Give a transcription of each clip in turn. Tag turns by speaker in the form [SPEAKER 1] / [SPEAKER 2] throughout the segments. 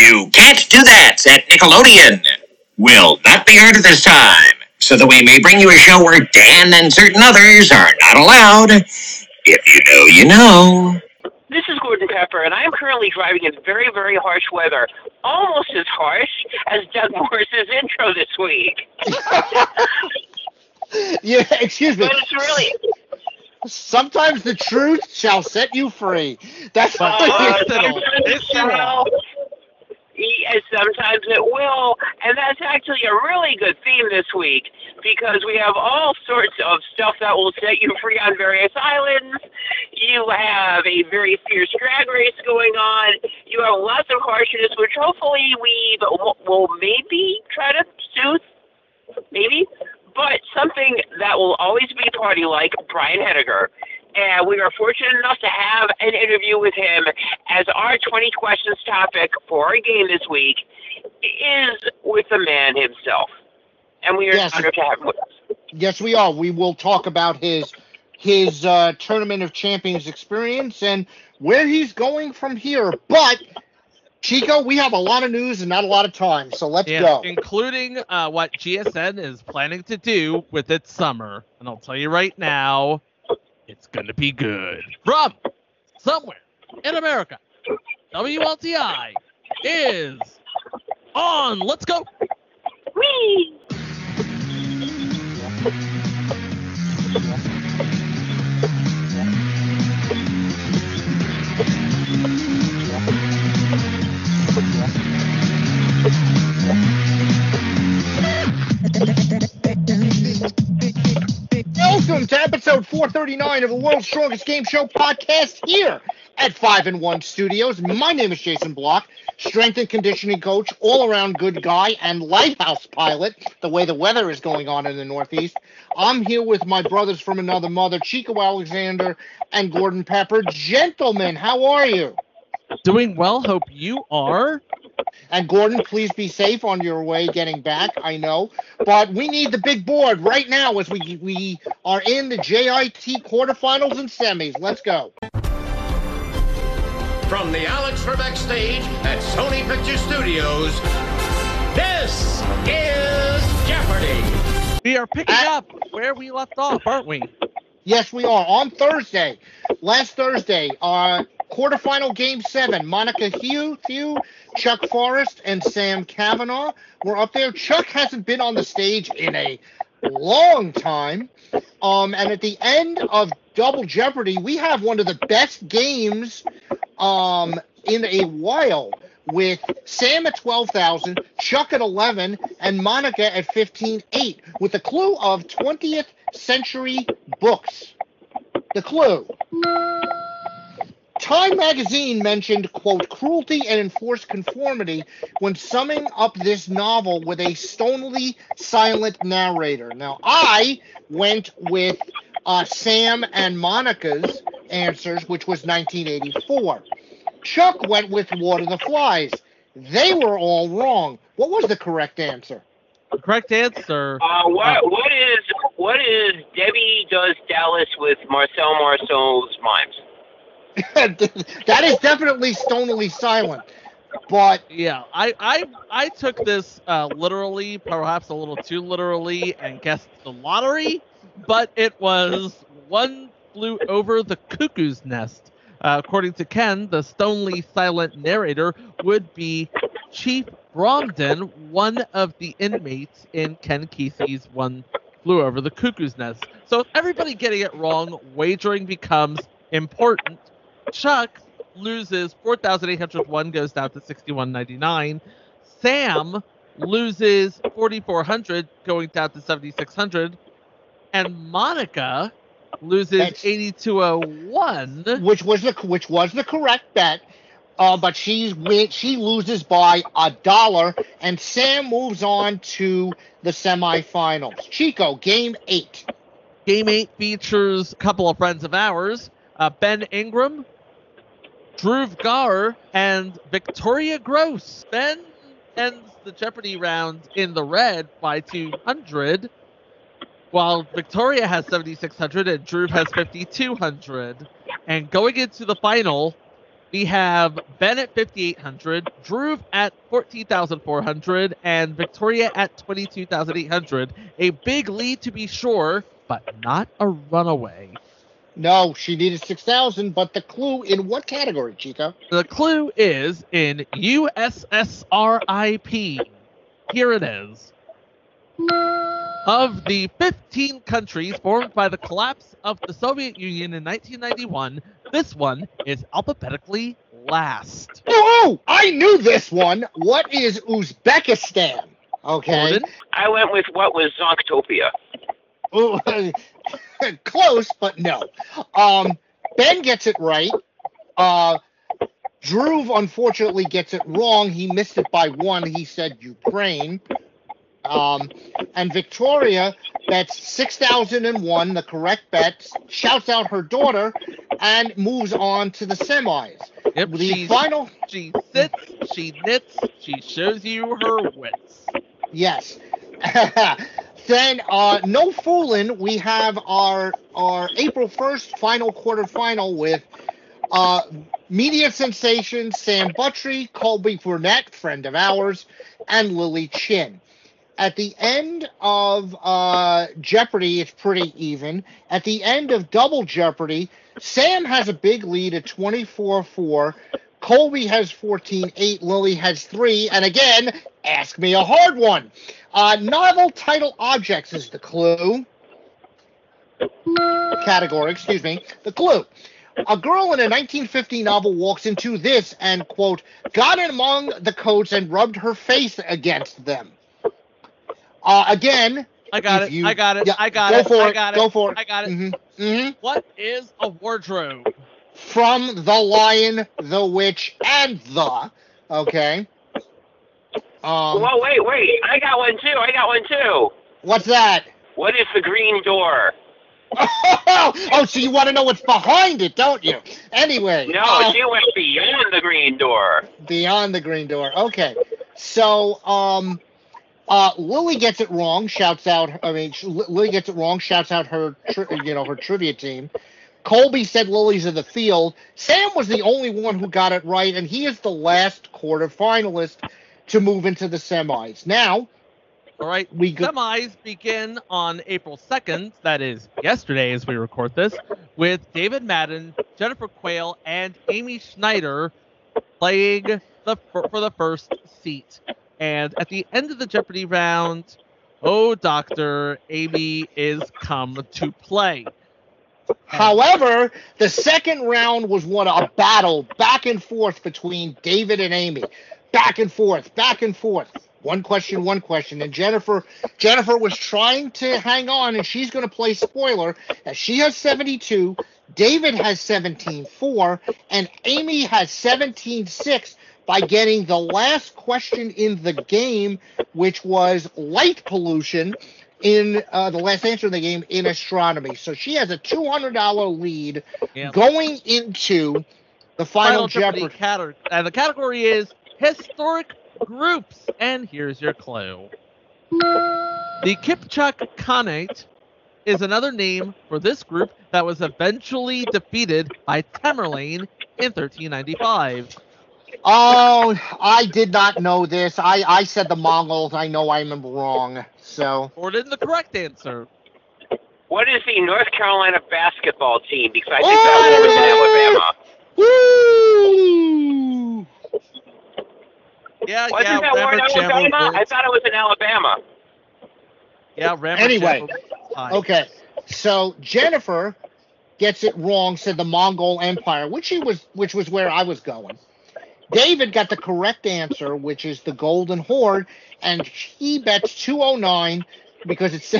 [SPEAKER 1] You can't do that at Nickelodeon. Will not be heard this time, so that we may bring you a show where Dan and certain others are not allowed. If you know, you know.
[SPEAKER 2] This is Gordon Pepper, and I am currently driving in very, very harsh weather. Almost as harsh as Doug Morris's intro this week.
[SPEAKER 3] Yeah, excuse me.
[SPEAKER 2] But it's really...
[SPEAKER 3] Sometimes the truth shall set you free. That's what
[SPEAKER 2] sometimes it will, and that's actually a really good theme this week because we have all sorts of stuff that will set you free on various islands. You have a very fierce drag race going on. You have lots of harshness, which hopefully we will maybe try to soothe, maybe. But something that will always be party-like, Brian Henniger. And we are fortunate enough to have an interview with him as our 20 questions topic for our game this week is with the man himself. And we are honored to have him with us.
[SPEAKER 3] Yes, we are. We will talk about his Tournament of Champions experience and where he's going from here. But, Chico, we have a lot of news and not a lot of time, so let's go.
[SPEAKER 4] Including what GSN is planning to do with its summer. And I'll tell you right now, it's going to be good. From somewhere in America, WLTI is on. Let's go.
[SPEAKER 2] Whee!
[SPEAKER 3] Welcome to episode 439 of the World's Strongest Game Show podcast here at 5-1 Studios. My name is Jason Block, strength and conditioning coach, all-around good guy, and lighthouse pilot, the way the weather is going on in the Northeast. I'm here with my brothers from another mother, Chico Alexander and Gordon Pepper. Gentlemen, how are you?
[SPEAKER 4] Doing well. Hope you are.
[SPEAKER 3] And Gordon, please be safe on your way getting back, I know. But we need the big board right now as we are in the JIT quarterfinals and semis. Let's go.
[SPEAKER 5] From the Alex Trebek stage at Sony Picture Studios, this is Jeopardy!
[SPEAKER 4] We are picking up where we left off, aren't we?
[SPEAKER 3] Yes, we are. On Thursday, last Thursday, quarterfinal game 7, Monica Hugh, Chuck Forrest, and Sam Kavanaugh were up there. Chuck hasn't been on the stage in a long time. And at the end of Double Jeopardy, we have one of the best games in a while, with Sam at 12,000, Chuck at 11, and Monica at 15,800, with a clue of 20th century books. The clue. Time magazine mentioned, quote, cruelty and enforced conformity when summing up this novel with a stonily silent narrator. Now, I went with Sam and Monica's answers, which was 1984. Chuck went with Lord of the Flies. They were all wrong. What was the correct answer?
[SPEAKER 4] The correct answer.
[SPEAKER 2] What is Debbie Does Dallas with Marcel Marceau's mimes?
[SPEAKER 3] That is definitely stonily silent. But
[SPEAKER 4] yeah, I took this literally, perhaps a little too literally, and guessed the lottery, but it was One Flew Over the Cuckoo's Nest. According to Ken, the stonily silent narrator would be Chief Bromden, one of the inmates in Ken Kesey's One Flew Over the Cuckoo's Nest. So with everybody getting it wrong, wagering becomes important. Chuck loses 4,801, goes down to 6,199. Sam loses 4,400, going down to 7,600. And Monica loses 8,201,
[SPEAKER 3] which was the correct bet. But she loses by $1, and Sam moves on to the semifinals. Chico, game 8.
[SPEAKER 4] Game 8 features a couple of friends of ours, Ben Ingram, Dhruv Gar, and Victoria Gross. Ben ends the Jeopardy round in the red by 200, while Victoria has 7,600 and Dhruv has 5,200. And going into the final, We have Ben at 5,800, Drew at 14,400, and Victoria at 22,800. A big lead to be sure, but not a runaway.
[SPEAKER 3] No, she needed 6,000, but the clue in what category, Chico?
[SPEAKER 4] The clue is in USSRIP. Here it is. Of the 15 countries formed by the collapse of the Soviet Union in 1991, this one is alphabetically last.
[SPEAKER 3] Oh, I knew this one. What is Uzbekistan? Okay.
[SPEAKER 4] Gordon?
[SPEAKER 2] I went with what was Zonktopia.
[SPEAKER 3] Ooh, close, but no. Ben gets it right. Drew, unfortunately, gets it wrong. He missed it by one. He said Ukraine. And Victoria bets 6,001, the correct bet, shouts out her daughter, and moves on to the semis.
[SPEAKER 4] Yep,
[SPEAKER 3] The final...
[SPEAKER 4] She sits, she knits, she shows you her wits.
[SPEAKER 3] Yes. Then, no fooling, we have our April 1st final quarterfinal with media sensation Sam Buttrey, Colby Burnett, friend of ours, and Lily Chin. At the end of Jeopardy, it's pretty even. At the end of Double Jeopardy, Sam has a big lead at 24-4. Colby has 14-8. Lily has 3. And again, ask me a hard one. Novel title objects is the clue. Category, excuse me. The clue. A girl in a 1950 novel walks into this and, quote, got in among the coats and rubbed her face against them. Again,
[SPEAKER 4] I got it.
[SPEAKER 3] you-
[SPEAKER 4] I got it.
[SPEAKER 3] yeah,
[SPEAKER 4] I got
[SPEAKER 3] go
[SPEAKER 4] it.
[SPEAKER 3] for
[SPEAKER 4] I
[SPEAKER 3] it,
[SPEAKER 4] got it.
[SPEAKER 3] go for it.
[SPEAKER 4] I got it.
[SPEAKER 3] Mm-hmm.
[SPEAKER 4] What is a wardrobe?
[SPEAKER 3] From The Lion, the Witch, and the. Okay.
[SPEAKER 2] Well, wait. I got one too.
[SPEAKER 3] What's that?
[SPEAKER 2] What is the green door?
[SPEAKER 3] Oh, so you want to know what's behind it, don't you? Anyway.
[SPEAKER 2] No, she went beyond the green door.
[SPEAKER 3] Beyond the green door. Okay. So, Lily gets it wrong. Lily gets it wrong. Shouts out her trivia team. Colby said lilies of the field. Sam was the only one who got it right, and he is the last quarterfinalist to move into the semis. Now,
[SPEAKER 4] All right.
[SPEAKER 3] We go-
[SPEAKER 4] Semis begin on April 2nd, that is yesterday as we record this, with David Madden, Jennifer Quayle, and Amy Schneider playing for the first seat. And at the end of the Jeopardy round, oh, Doctor, Amy is come to play.
[SPEAKER 3] however, the second round was a battle back and forth between David and Amy. Back and forth. One question. And Jennifer was trying to hang on, and she's going to play spoiler, as she has 72, David has 17-4, and Amy has 17-6 by getting the last question in the game, which was light pollution, in the last answer in the game in astronomy. So she has a $200 lead going into the final Jeopardy.
[SPEAKER 4] And the category is historic groups. And here's your clue. The Kipchak Khanate is another name for this group that was eventually defeated by Tamerlane in 1395.
[SPEAKER 3] Oh, I did not know this. I said the Mongols. I know I'm wrong. So.
[SPEAKER 4] Gordon, the correct answer.
[SPEAKER 2] What is the North Carolina basketball team? Because I think that was in Alabama.
[SPEAKER 3] Woo!
[SPEAKER 4] Yeah,
[SPEAKER 2] Wasn't that word Alabama? I thought it was in Alabama.
[SPEAKER 4] Yeah, Rammer
[SPEAKER 3] Anyway,
[SPEAKER 4] Hi.
[SPEAKER 3] okay. So Jennifer gets it wrong. Said the Mongol Empire, which was where I was going. David got the correct answer, which is the Golden Horde, and he bets 209 because it's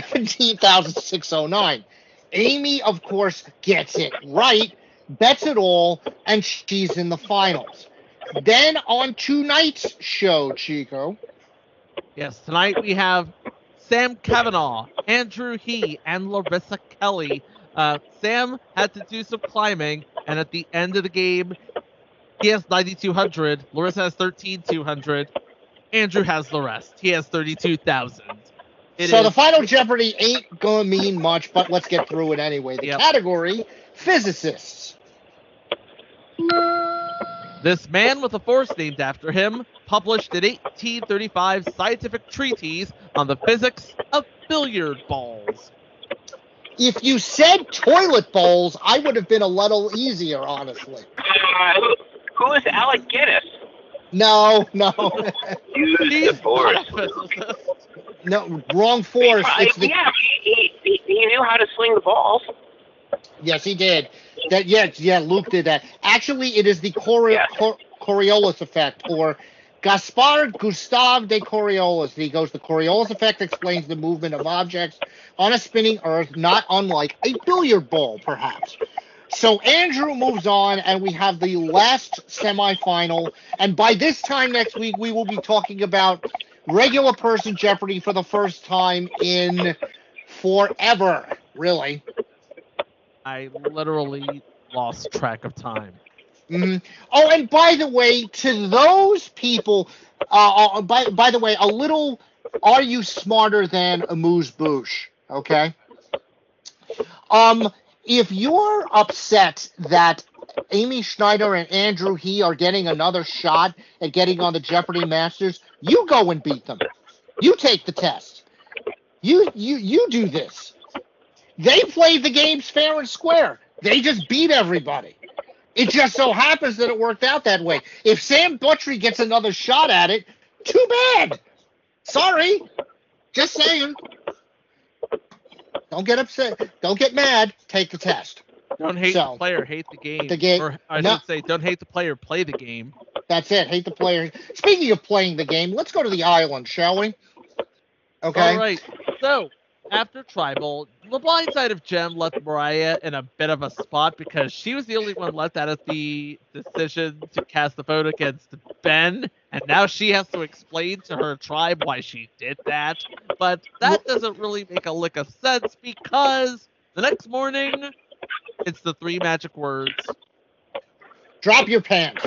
[SPEAKER 3] 17,609. Amy, of course, gets it right, bets it all, and she's in the finals. Then on tonight's show, Chico.
[SPEAKER 4] Yes, tonight we have Sam Cavanaugh, Andrew He, and Larissa Kelly. Sam had to do some climbing, and at the end of the game, he has 9,200. Larissa has 13,200. Andrew has the rest. He has 32,000.
[SPEAKER 3] So the final Jeopardy ain't going to mean much, but let's get through it anyway. The category, physicists.
[SPEAKER 4] This man with a force named after him published an 1835 scientific treatise on the physics of billiard balls.
[SPEAKER 3] If you said toilet bowls, I would have been a little easier, honestly.
[SPEAKER 2] Who is Alec Guinness?
[SPEAKER 3] No.
[SPEAKER 2] Use the
[SPEAKER 4] He's
[SPEAKER 2] force.
[SPEAKER 4] not a physicist.
[SPEAKER 3] No, wrong force. It's the,
[SPEAKER 2] Yeah, he knew how to sling the balls.
[SPEAKER 3] yes, he did. Luke did that. Actually, it is the Coriolis effect, or Gaspard Gustave de Coriolis. He goes, the Coriolis effect explains the movement of objects on a spinning Earth, not unlike a billiard ball, perhaps. So Andrew moves on, and we have the last semifinal. And by this time next week, we will be talking about regular person Jeopardy for the first time in forever, really.
[SPEAKER 4] I literally lost track of time.
[SPEAKER 3] Mm-hmm. Oh, and by the way, to those people, by the way, a little, are you smarter than amuse-bouche? Okay. If you're upset that Amy Schneider and Andrew He are getting another shot at getting on the Jeopardy Masters, you go and beat them. You take the test. You do this. They played the games fair and square. They just beat everybody. It just so happens that it worked out that way. If Sam Buttrey gets another shot at it, too bad. Sorry. Just saying. Don't get upset. Don't get mad. Take the test.
[SPEAKER 4] Don't hate the player, hate the game.
[SPEAKER 3] The game.
[SPEAKER 4] Or I should say, don't hate the player, play the game.
[SPEAKER 3] That's it. Hate the player. Speaking of playing the game, let's go to the island, shall we? Okay.
[SPEAKER 4] All right. So, after Tribal, the blind side of Jem left Mariah in a bit of a spot because she was the only one left out of the decision to cast the vote against Ben, and now she has to explain to her tribe why she did that. But that doesn't really make a lick of sense because the next morning, it's the 3 magic words.
[SPEAKER 3] Drop your pants.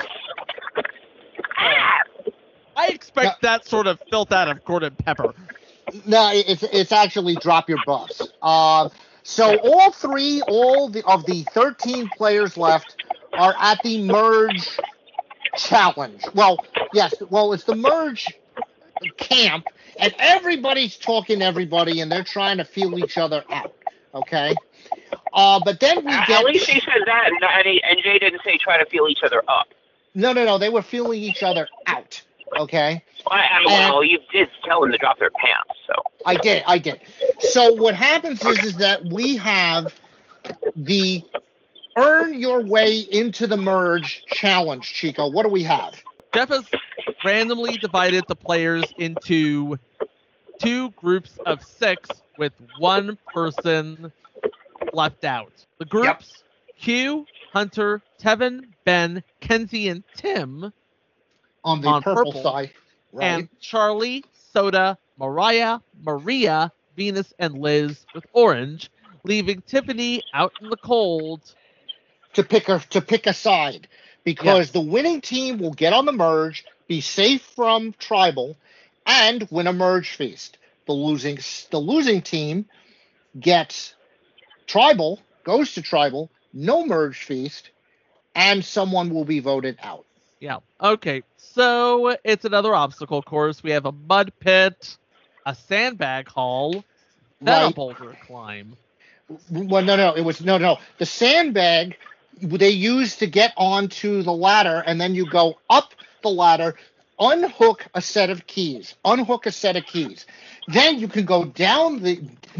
[SPEAKER 4] I expect that sort of filth out of Gordon Pepper.
[SPEAKER 3] No, it's actually drop your buffs. So all of the 13 players left are at the merge challenge. Well, yes. Well, it's the merge camp, and everybody's talking to everybody, and they're trying to feel each other out. Okay. But then we get.
[SPEAKER 2] At least he said that, and Jay didn't say try to feel each other up.
[SPEAKER 3] No. They were feeling each other out. Okay.
[SPEAKER 2] Well, you did tell them to drop their pants, so.
[SPEAKER 3] I did. So what happens is that we have the earn your way into the merge challenge, Chico. What do we have?
[SPEAKER 4] Jeff has randomly divided the players into 2 groups of 6 with 1 person left out. The groups Hugh, Hunter, Tevin, Ben, Kenzie, and Tim
[SPEAKER 3] on the purple side. Right.
[SPEAKER 4] And Charlie, Soda, Mariah, Maria, Venus, and Liz with orange, leaving Tiffany out in the cold
[SPEAKER 3] to pick a side, because the winning team will get on the merge, be safe from Tribal, and win a merge feast. The losing team gets Tribal, goes to Tribal, no merge feast, and someone will be voted out.
[SPEAKER 4] Yeah. Okay. So it's another obstacle course. We have a mud pit, a sandbag haul, then a boulder climb.
[SPEAKER 3] Well, no. It was no. The sandbag they use to get onto the ladder, and then you go up the ladder, unhook a set of keys. Then you can go down the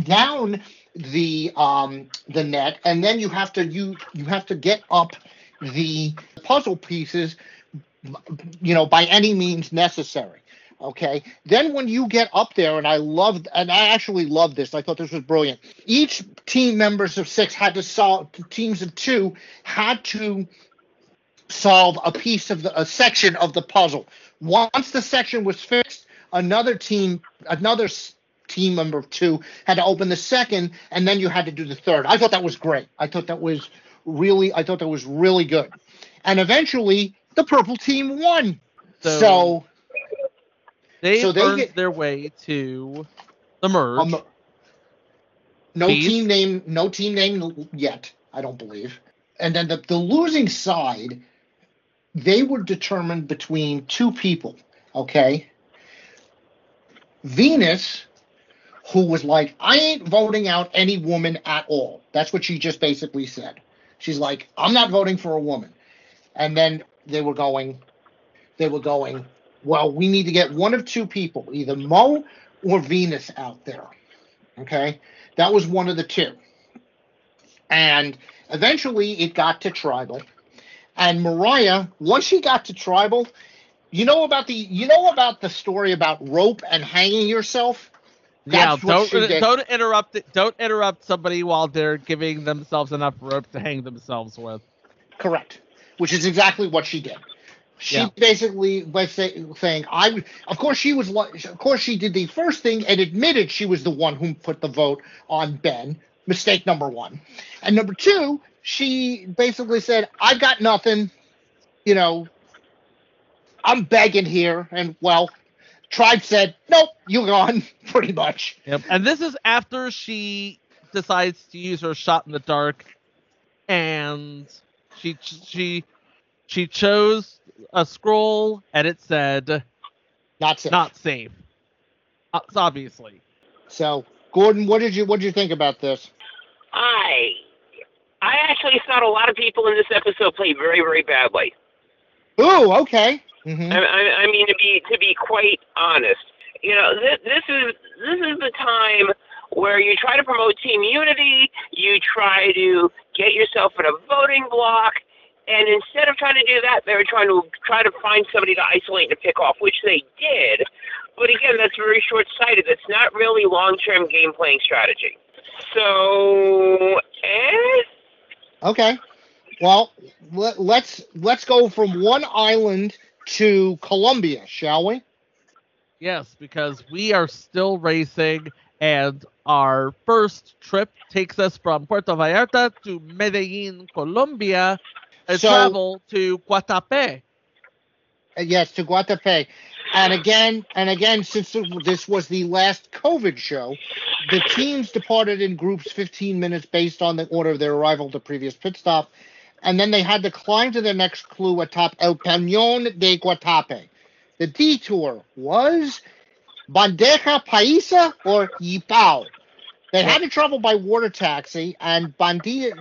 [SPEAKER 3] net, and then you have to get up the puzzle pieces, by any means necessary. Okay. Then when you get up there, and I actually loved this. I thought this was brilliant. Each team members of 6 had to solve. Teams of 2 had to solve a section of the puzzle. Once the section was fixed, another team member of 2 had to open the second, and then you had to do the third. I thought that was great. I thought that was really good. And eventually, the purple team won. So
[SPEAKER 4] they earned their way to the merge.
[SPEAKER 3] No team name yet, I don't believe. And then the losing side they were determined between two people, okay? Venus, who was like, I ain't voting out any woman at all. That's what she just basically said. She's like, I'm not voting for a woman. And then they were going, well, we need to get one of two people, either Mo or Venus out there. Okay? That was one of the two. And eventually it got to Tribal. And Mariah, once she got to Tribal, you know about the story about rope and hanging yourself? That's what she did.
[SPEAKER 4] Don't interrupt somebody while they're giving themselves enough rope to hang themselves with.
[SPEAKER 3] Correct. Which is exactly what she did. She basically was saying, of course she did the first thing and admitted she was the one who put the vote on Ben. Mistake number one. And number two, she basically said, I got nothing, I'm begging here. And well, Tribe said, nope, you're gone, pretty much.
[SPEAKER 4] Yep. And this is after she decides to use her shot in the dark, and she chose a scroll, and it said,
[SPEAKER 3] not safe.
[SPEAKER 4] Not safe. Obviously.
[SPEAKER 3] So, Gordon, what did you think about this?
[SPEAKER 2] I actually thought a lot of people in this episode played very, very badly.
[SPEAKER 3] Ooh, okay. Mm-hmm.
[SPEAKER 2] I mean, to be quite honest, this is the time where you try to promote team unity, you try to get yourself in a voting block, and instead of trying to do that, they were trying to find somebody to isolate and pick off, which they did. But again, that's very short-sighted. That's not really long-term game playing strategy. So,
[SPEAKER 3] Okay. Well, let's go from one island to Colombia, shall we?
[SPEAKER 4] Yes, because we are still racing, and our first trip takes us from Puerto Vallarta to Medellin, Colombia, and travel to Guatapé.
[SPEAKER 3] Yes, to Guatapé. And again, since this was the last COVID show, the teams departed in groups 15 minutes based on the order of their arrival to previous pit stop, and then they had to climb to their next clue atop El Peñón de Guatapé. The detour was Bandeja Paisa or Yipao. They had to travel by water taxi, and Bandeja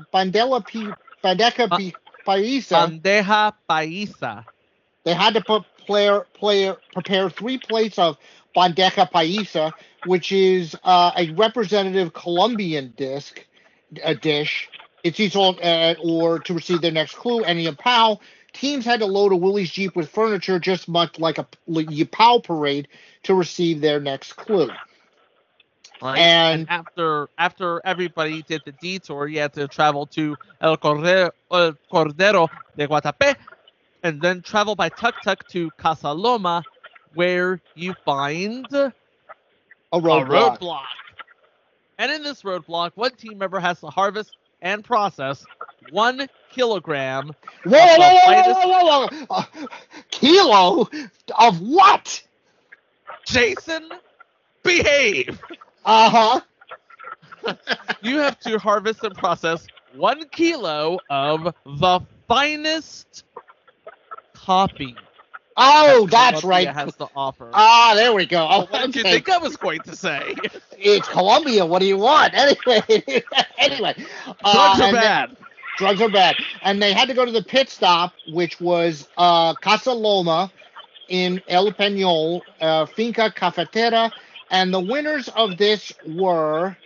[SPEAKER 4] Paisa.
[SPEAKER 3] They had to prepare 3 plates of bandeja paisa, which is a representative Colombian dish. It's each or to receive their next clue. And Yapao, teams had to load a Willys Jeep with furniture, just much like a Yapao parade, to receive their next clue.
[SPEAKER 4] Right. And after everybody did the detour, you had to travel to El Cordero de Guatapé, and then travel by tuk-tuk to Casa Loma, where you find a roadblock. And in this roadblock, one team member has to harvest and process 1 kilogram.
[SPEAKER 3] Whoa. Kilo of what?
[SPEAKER 4] Jason, behave.
[SPEAKER 3] Uh-huh.
[SPEAKER 4] You have to harvest and process 1 kilo of the finest coffee.
[SPEAKER 3] Oh, that's right.
[SPEAKER 4] Has to offer.
[SPEAKER 3] There we go.
[SPEAKER 4] Oh, what did you think I was going to say?
[SPEAKER 3] It's Colombia. What do you want? Anyway.
[SPEAKER 4] Drugs are bad.
[SPEAKER 3] Drugs are bad. And they had to go to the pit stop, which was Casa Loma in El Peñol, Finca Cafetera. And the winners of this were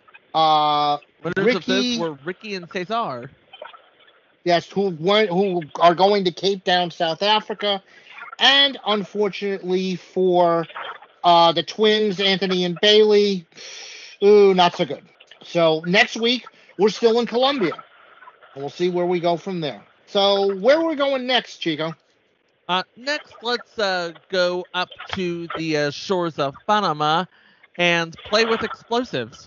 [SPEAKER 4] Ricky and Cesar.
[SPEAKER 3] Yes, who are going to Cape Town, South Africa. And unfortunately for the twins, Anthony and Bailey, not so good. So next week, we're still in Colombia. We'll see where we go from there. So where are we going next, Chico?
[SPEAKER 4] Next, let's go up to the shores of Panama and play with explosives.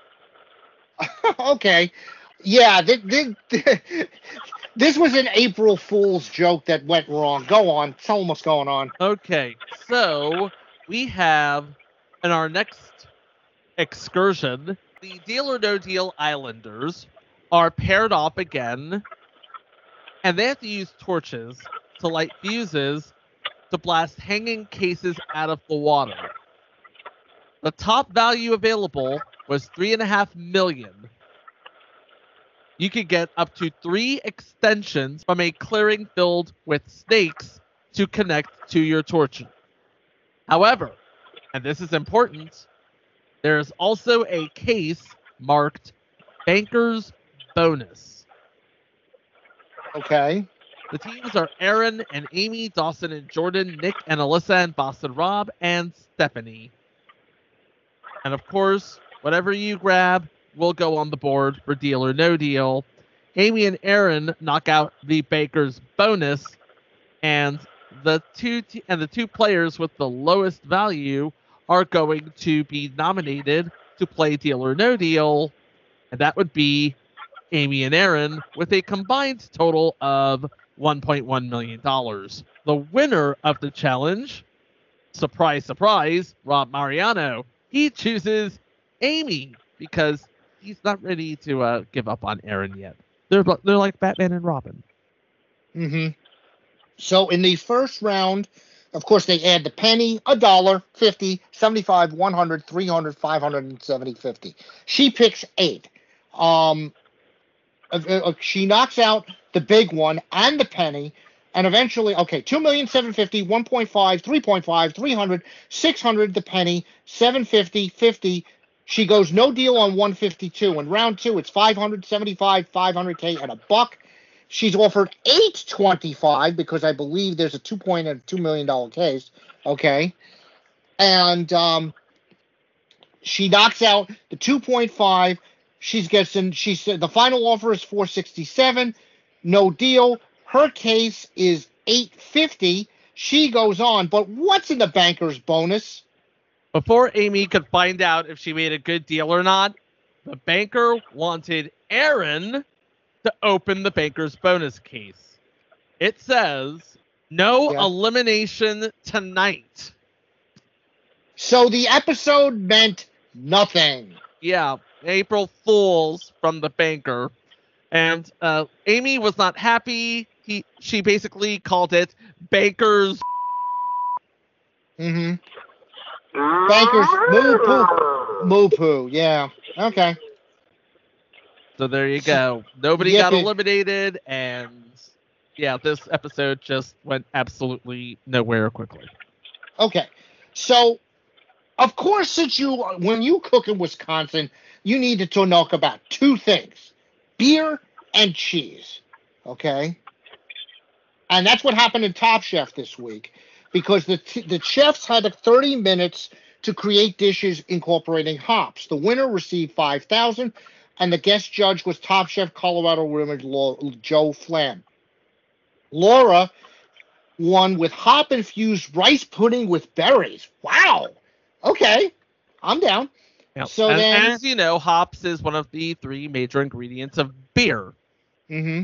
[SPEAKER 3] Okay. Yeah, this was an April Fool's joke that went wrong. Go on. Tell them what's going on.
[SPEAKER 4] Okay, so we have, in our next excursion, the Deal or No Deal Islanders are paired off again, and they have to use torches to light fuses to blast hanging cases out of the water. The top value available was $3.5 million. You could get up to 3 extensions from a clearing filled with snakes to connect to your torch. However, and this is important, there is also a case marked Banker's Bonus.
[SPEAKER 3] Okay.
[SPEAKER 4] The teams are Aaron and Amy, Dawson and Jordan, Nick and Alyssa, and Boston Rob, and Stephanie. And of course, whatever you grab will go on the board for Deal or No Deal. Amy and Aaron knock out the Baker's Bonus, and the two players with the lowest value are going to be nominated to play Deal or No Deal, and that would be Amy and Aaron with a combined total of $1.1 million. The winner of the challenge, surprise, surprise, Rob Mariano, he chooses Amy because he's not ready to give up on Aaron yet. They're like Batman and Robin.
[SPEAKER 3] Mm-hmm. So in the first round, of course, they add the penny, $1, 50, 75, 100, 300, 500, and 70, 50. She picks 8. She knocks out the big one and the penny, and eventually, okay, 2,750,000, 1.5, 3.5, 300, 600, the penny, 750, 50. She goes no deal on 152. In round 2, it's 575, 500K, and $1. She's offered 825 because I believe there's a $2 million case. Okay. And she knocks out the 2.5. She said the final offer is 467. No deal. Her case is 850. She goes on. But what's in the Banker's Bonus?
[SPEAKER 4] Before Amy could find out if she made a good deal or not, the banker wanted Aaron to open the Banker's Bonus case. It says, no elimination tonight.
[SPEAKER 3] So the episode meant nothing.
[SPEAKER 4] Yeah, April Fools from the banker. And Amy was not happy. She basically called it Banker's.
[SPEAKER 3] Mm-hmm. Banker's moo-poo. Yeah. Okay.
[SPEAKER 4] So there you go. Nobody got eliminated, and yeah, this episode just went absolutely nowhere quickly.
[SPEAKER 3] Okay. So, of course, when you cook in Wisconsin, you need to talk about 2 things: beer and cheese. Okay? And that's what happened in Top Chef this week, because the chefs had 30 minutes to create dishes incorporating hops. The winner received $5,000, and the guest judge was Top Chef Colorado winner Joe Flam. Laura won with hop-infused rice pudding with berries. Wow. Okay. I'm down.
[SPEAKER 4] Yep.
[SPEAKER 3] So then,
[SPEAKER 4] as you know, hops is one of the 3 major ingredients of beer.
[SPEAKER 3] Mm-hmm.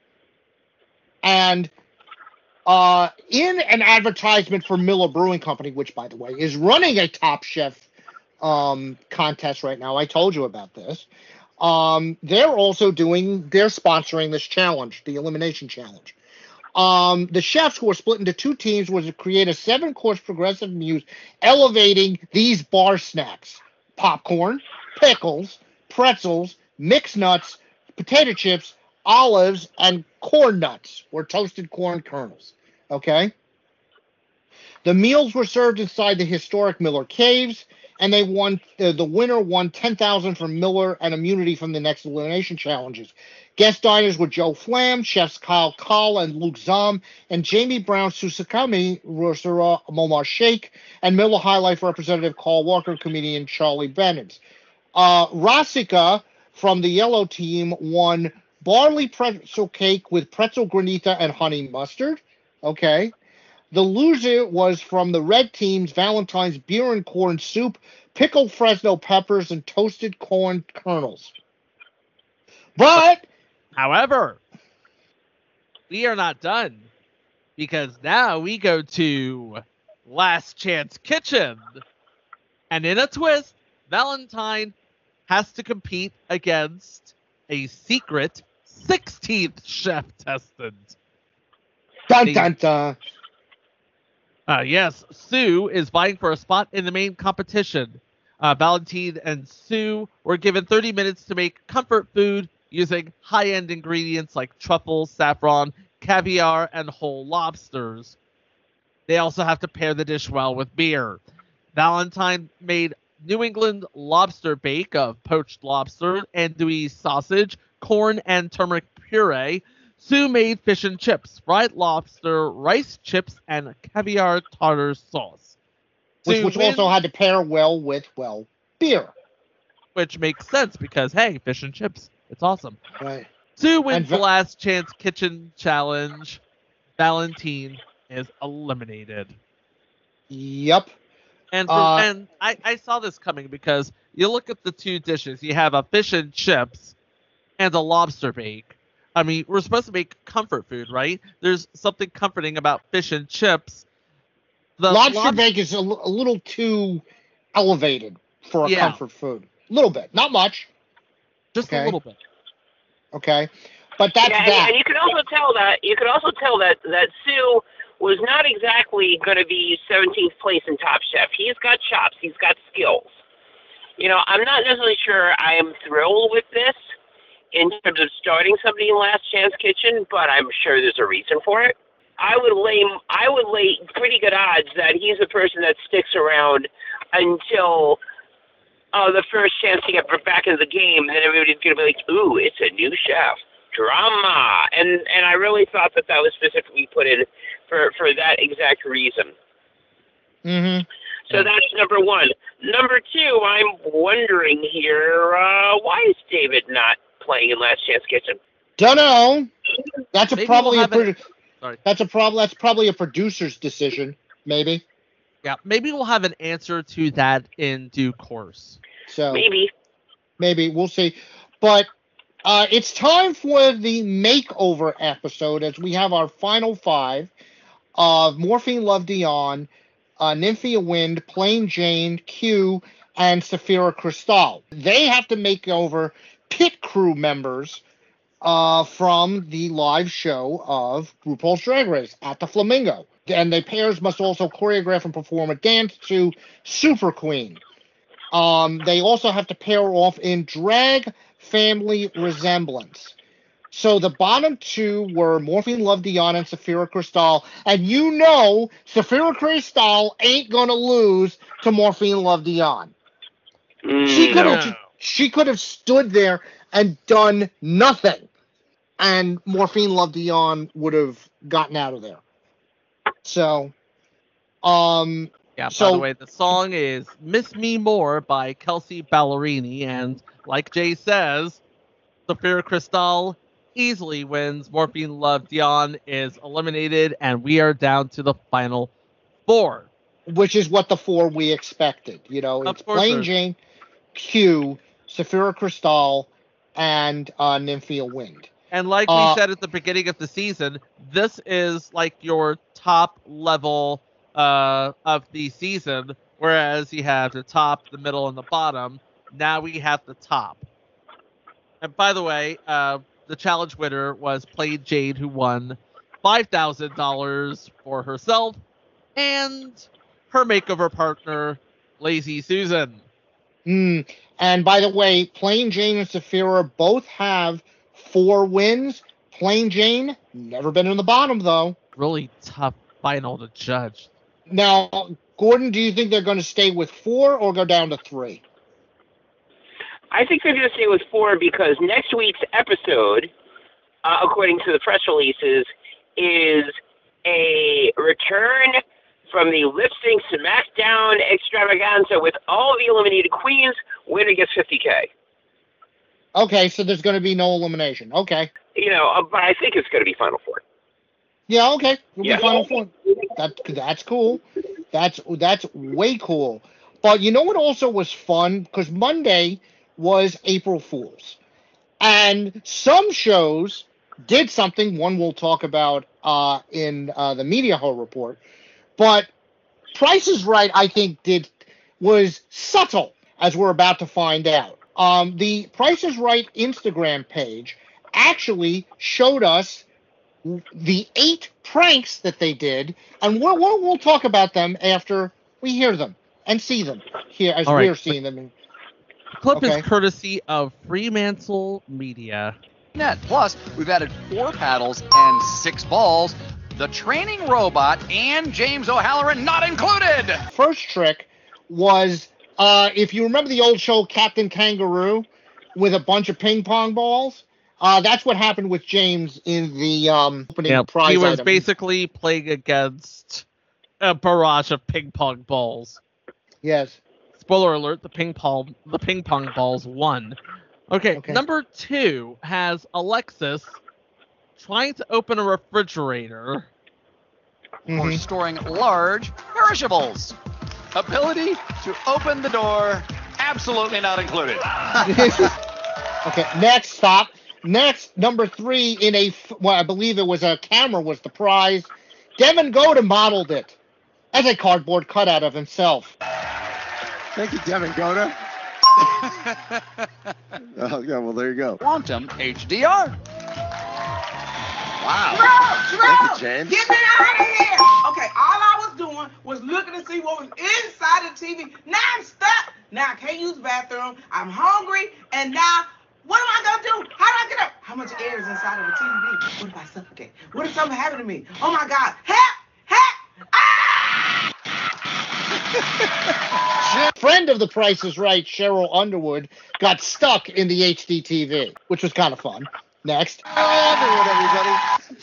[SPEAKER 3] And in an advertisement for Miller Brewing Company, which, by the way, is running a Top Chef contest right now. I told you about this. They're sponsoring this challenge, the elimination challenge. The chefs, who are split into 2 teams, was to create a 7-course progressive menu elevating these bar snacks: popcorn, pickles, pretzels, mixed nuts, potato chips, olives, and corn nuts, or toasted corn kernels. Okay? The meals were served inside the historic Miller Caves, and they won. The winner won $10,000 from Miller and immunity from the next elimination challenges. Guest diners were Joe Flam, chefs Kyle Kahl and Luke Zom, and Jamie Brown Susakami, Rosara Momar Sheikh, and Miller High Life representative Carl Walker, comedian Charlie Bennett. Rasika from the yellow team won barley pretzel cake with pretzel granita and honey mustard. Okay. The loser was from the red team's Valentine's beer and corn soup, pickled Fresno peppers, and toasted corn kernels. But,
[SPEAKER 4] however, we are not done, because now we go to Last Chance Kitchen. And in a twist, Valentine has to compete against a secret 16th chef testant.
[SPEAKER 3] Dun dun dun.
[SPEAKER 4] Yes, Sue is vying for a spot in the main competition. Valentine and Sue were given 30 minutes to make comfort food using high-end ingredients like truffles, saffron, caviar, and whole lobsters. They also have to pair the dish well with beer. Valentine made New England lobster bake of poached lobster, andouille sausage, corn, and turmeric puree. Sue made fish and chips, fried lobster, rice chips, and caviar tartar sauce.
[SPEAKER 3] Which also had to pair well with, beer.
[SPEAKER 4] Which makes sense because, hey, fish and chips. It's awesome.
[SPEAKER 3] Right.
[SPEAKER 4] Sue wins the last chance kitchen challenge. Valentine is eliminated.
[SPEAKER 3] Yep.
[SPEAKER 4] And I saw this coming because you look at the two dishes. You have a fish and chips and a lobster bake. I mean, we're supposed to make comfort food, right? There's something comforting about fish and chips. The
[SPEAKER 3] lobster bake is a little too elevated for a comfort food. A little bit. Not much.
[SPEAKER 4] Just a little bit.
[SPEAKER 3] Okay. But that's that.
[SPEAKER 2] And you can also tell that Sue was not exactly going to be 17th place in Top Chef. He's got chops. He's got skills. I'm not necessarily sure I am thrilled with this in terms of starting somebody in Last Chance Kitchen, but I'm sure there's a reason for it. I would lay pretty good odds that he's a person that sticks around until the first chance to get back into the game, and then everybody's going to be like, ooh, it's a new chef. Drama. And I really thought that was specifically put in for that exact reason.
[SPEAKER 3] Mm-hmm.
[SPEAKER 2] So that's number one. Number two, I'm wondering here, why is David not playing in Last Chance Kitchen?
[SPEAKER 3] Don't know. That's probably a producer's decision, maybe.
[SPEAKER 4] Yeah, maybe we'll have an answer to that in due course.
[SPEAKER 3] So
[SPEAKER 2] maybe
[SPEAKER 3] we'll see. But it's time for the makeover episode as we have our final five of Morphine Love Dion, Nymphia Wind, Plain Jane, Q, and Saphira Cristál. They have to make over pit crew members from the live show of RuPaul's Drag Race at the Flamingo. And the pairs must also choreograph and perform a dance to Super Queen. They also have to pair off in drag family resemblance. So the bottom two were Morphine Love Dion and Saphira Cristál. And Saphira Cristál ain't going to lose to Morphine Love Dion. She could have stood there and done nothing. And Morphine Love Dion would have gotten out of there. So,
[SPEAKER 4] by the way, the song is Miss Me More by Kelsey Ballerini. And like Jay says, Saphira Cristál easily wins. Morphine Love Dion is eliminated, and we are down to the final four.
[SPEAKER 3] Which is what the four we expected. It's Plain Jane, Q, Saphira Cristál, and Nymphia Wind.
[SPEAKER 4] And like we said at the beginning of the season, this is like your top level of the season, whereas you have the top, the middle, and the bottom. Now we have the top. And by the way, the challenge winner was Plain Jane, who won $5,000 for herself and her makeover partner, Lazy Susan.
[SPEAKER 3] And by the way, Plain Jane and Saphira both have 4 wins. Plain Jane, never been in the bottom, though.
[SPEAKER 4] Really tough final to judge.
[SPEAKER 3] Now, Gordon, do you think they're going to stay with 4 or go down to 3?
[SPEAKER 2] I think they're going to stay with 4 because next week's episode, according to the press releases, is a return from the Lip Sync SmackDown extravaganza with all the eliminated queens. Winner gets $50K.
[SPEAKER 3] Okay, so there's going to be no elimination. Okay.
[SPEAKER 2] But I think it's going to be Final Four.
[SPEAKER 3] Yeah, okay. It'll be Final Four. That's cool. That's way cool. But you know what also was fun? Because Monday was April Fool's. And some shows did something, one we'll talk about in the Media Hall report. But Price is Right, I think, was subtle, as we're about to find out. The Price is Right Instagram page actually showed us the 8 pranks that they did, and we'll talk about them after we hear them and see them here as
[SPEAKER 4] All right.
[SPEAKER 3] we're seeing them.
[SPEAKER 4] The clip
[SPEAKER 3] Okay.
[SPEAKER 4] is courtesy of Fremantle Media.
[SPEAKER 6] Plus, we've added 4 paddles and 6 balls, the training robot, and James O'Halloran not included.
[SPEAKER 3] First trick was, if you remember the old show Captain Kangaroo with a bunch of ping pong balls, that's what happened with James in the opening prize
[SPEAKER 4] He was
[SPEAKER 3] item.
[SPEAKER 4] basically playing against a barrage of ping pong balls.
[SPEAKER 3] Yes.
[SPEAKER 4] Spoiler alert: the ping pong balls won. Okay, number 2 has Alexis trying to open a refrigerator.
[SPEAKER 6] For storing large perishables. Ability to open the door, absolutely not included.
[SPEAKER 3] Okay, next, stop. Next, number 3 in I believe it was a camera was the prize. Devin Goda modeled it as a cardboard cutout of himself.
[SPEAKER 7] Thank you, Devin Goda. Oh, yeah, well, there you go.
[SPEAKER 6] Quantum HDR.
[SPEAKER 7] Wow.
[SPEAKER 8] Jerome,
[SPEAKER 7] Thank you, James.
[SPEAKER 8] get me out of here. Okay, all I was doing was looking to see what was inside the TV. Now I'm stuck. Now I can't use the bathroom. I'm hungry. And now, what am I going to do? How do I get up? How much air is inside of the TV? What if I suffocate? What if something happened to me? Oh, my God. Help! Help! Ah!
[SPEAKER 3] Friend of The Price is Right, Cheryl Underwood, got stuck in the HD TV, which was kind of fun. Next.
[SPEAKER 7] Underwood, everybody.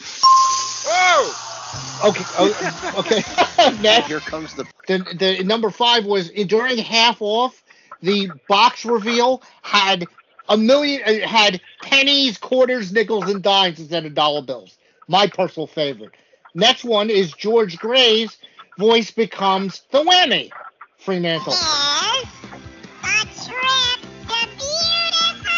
[SPEAKER 3] Okay. Okay. Next.
[SPEAKER 7] Here comes
[SPEAKER 3] The number 5 was during half off. The box reveal had had pennies, quarters, nickels, and dimes instead of dollar bills. My personal favorite. Next one is George Gray's voice becomes the whammy. Fremantle.
[SPEAKER 9] Yes, the trip to beautiful.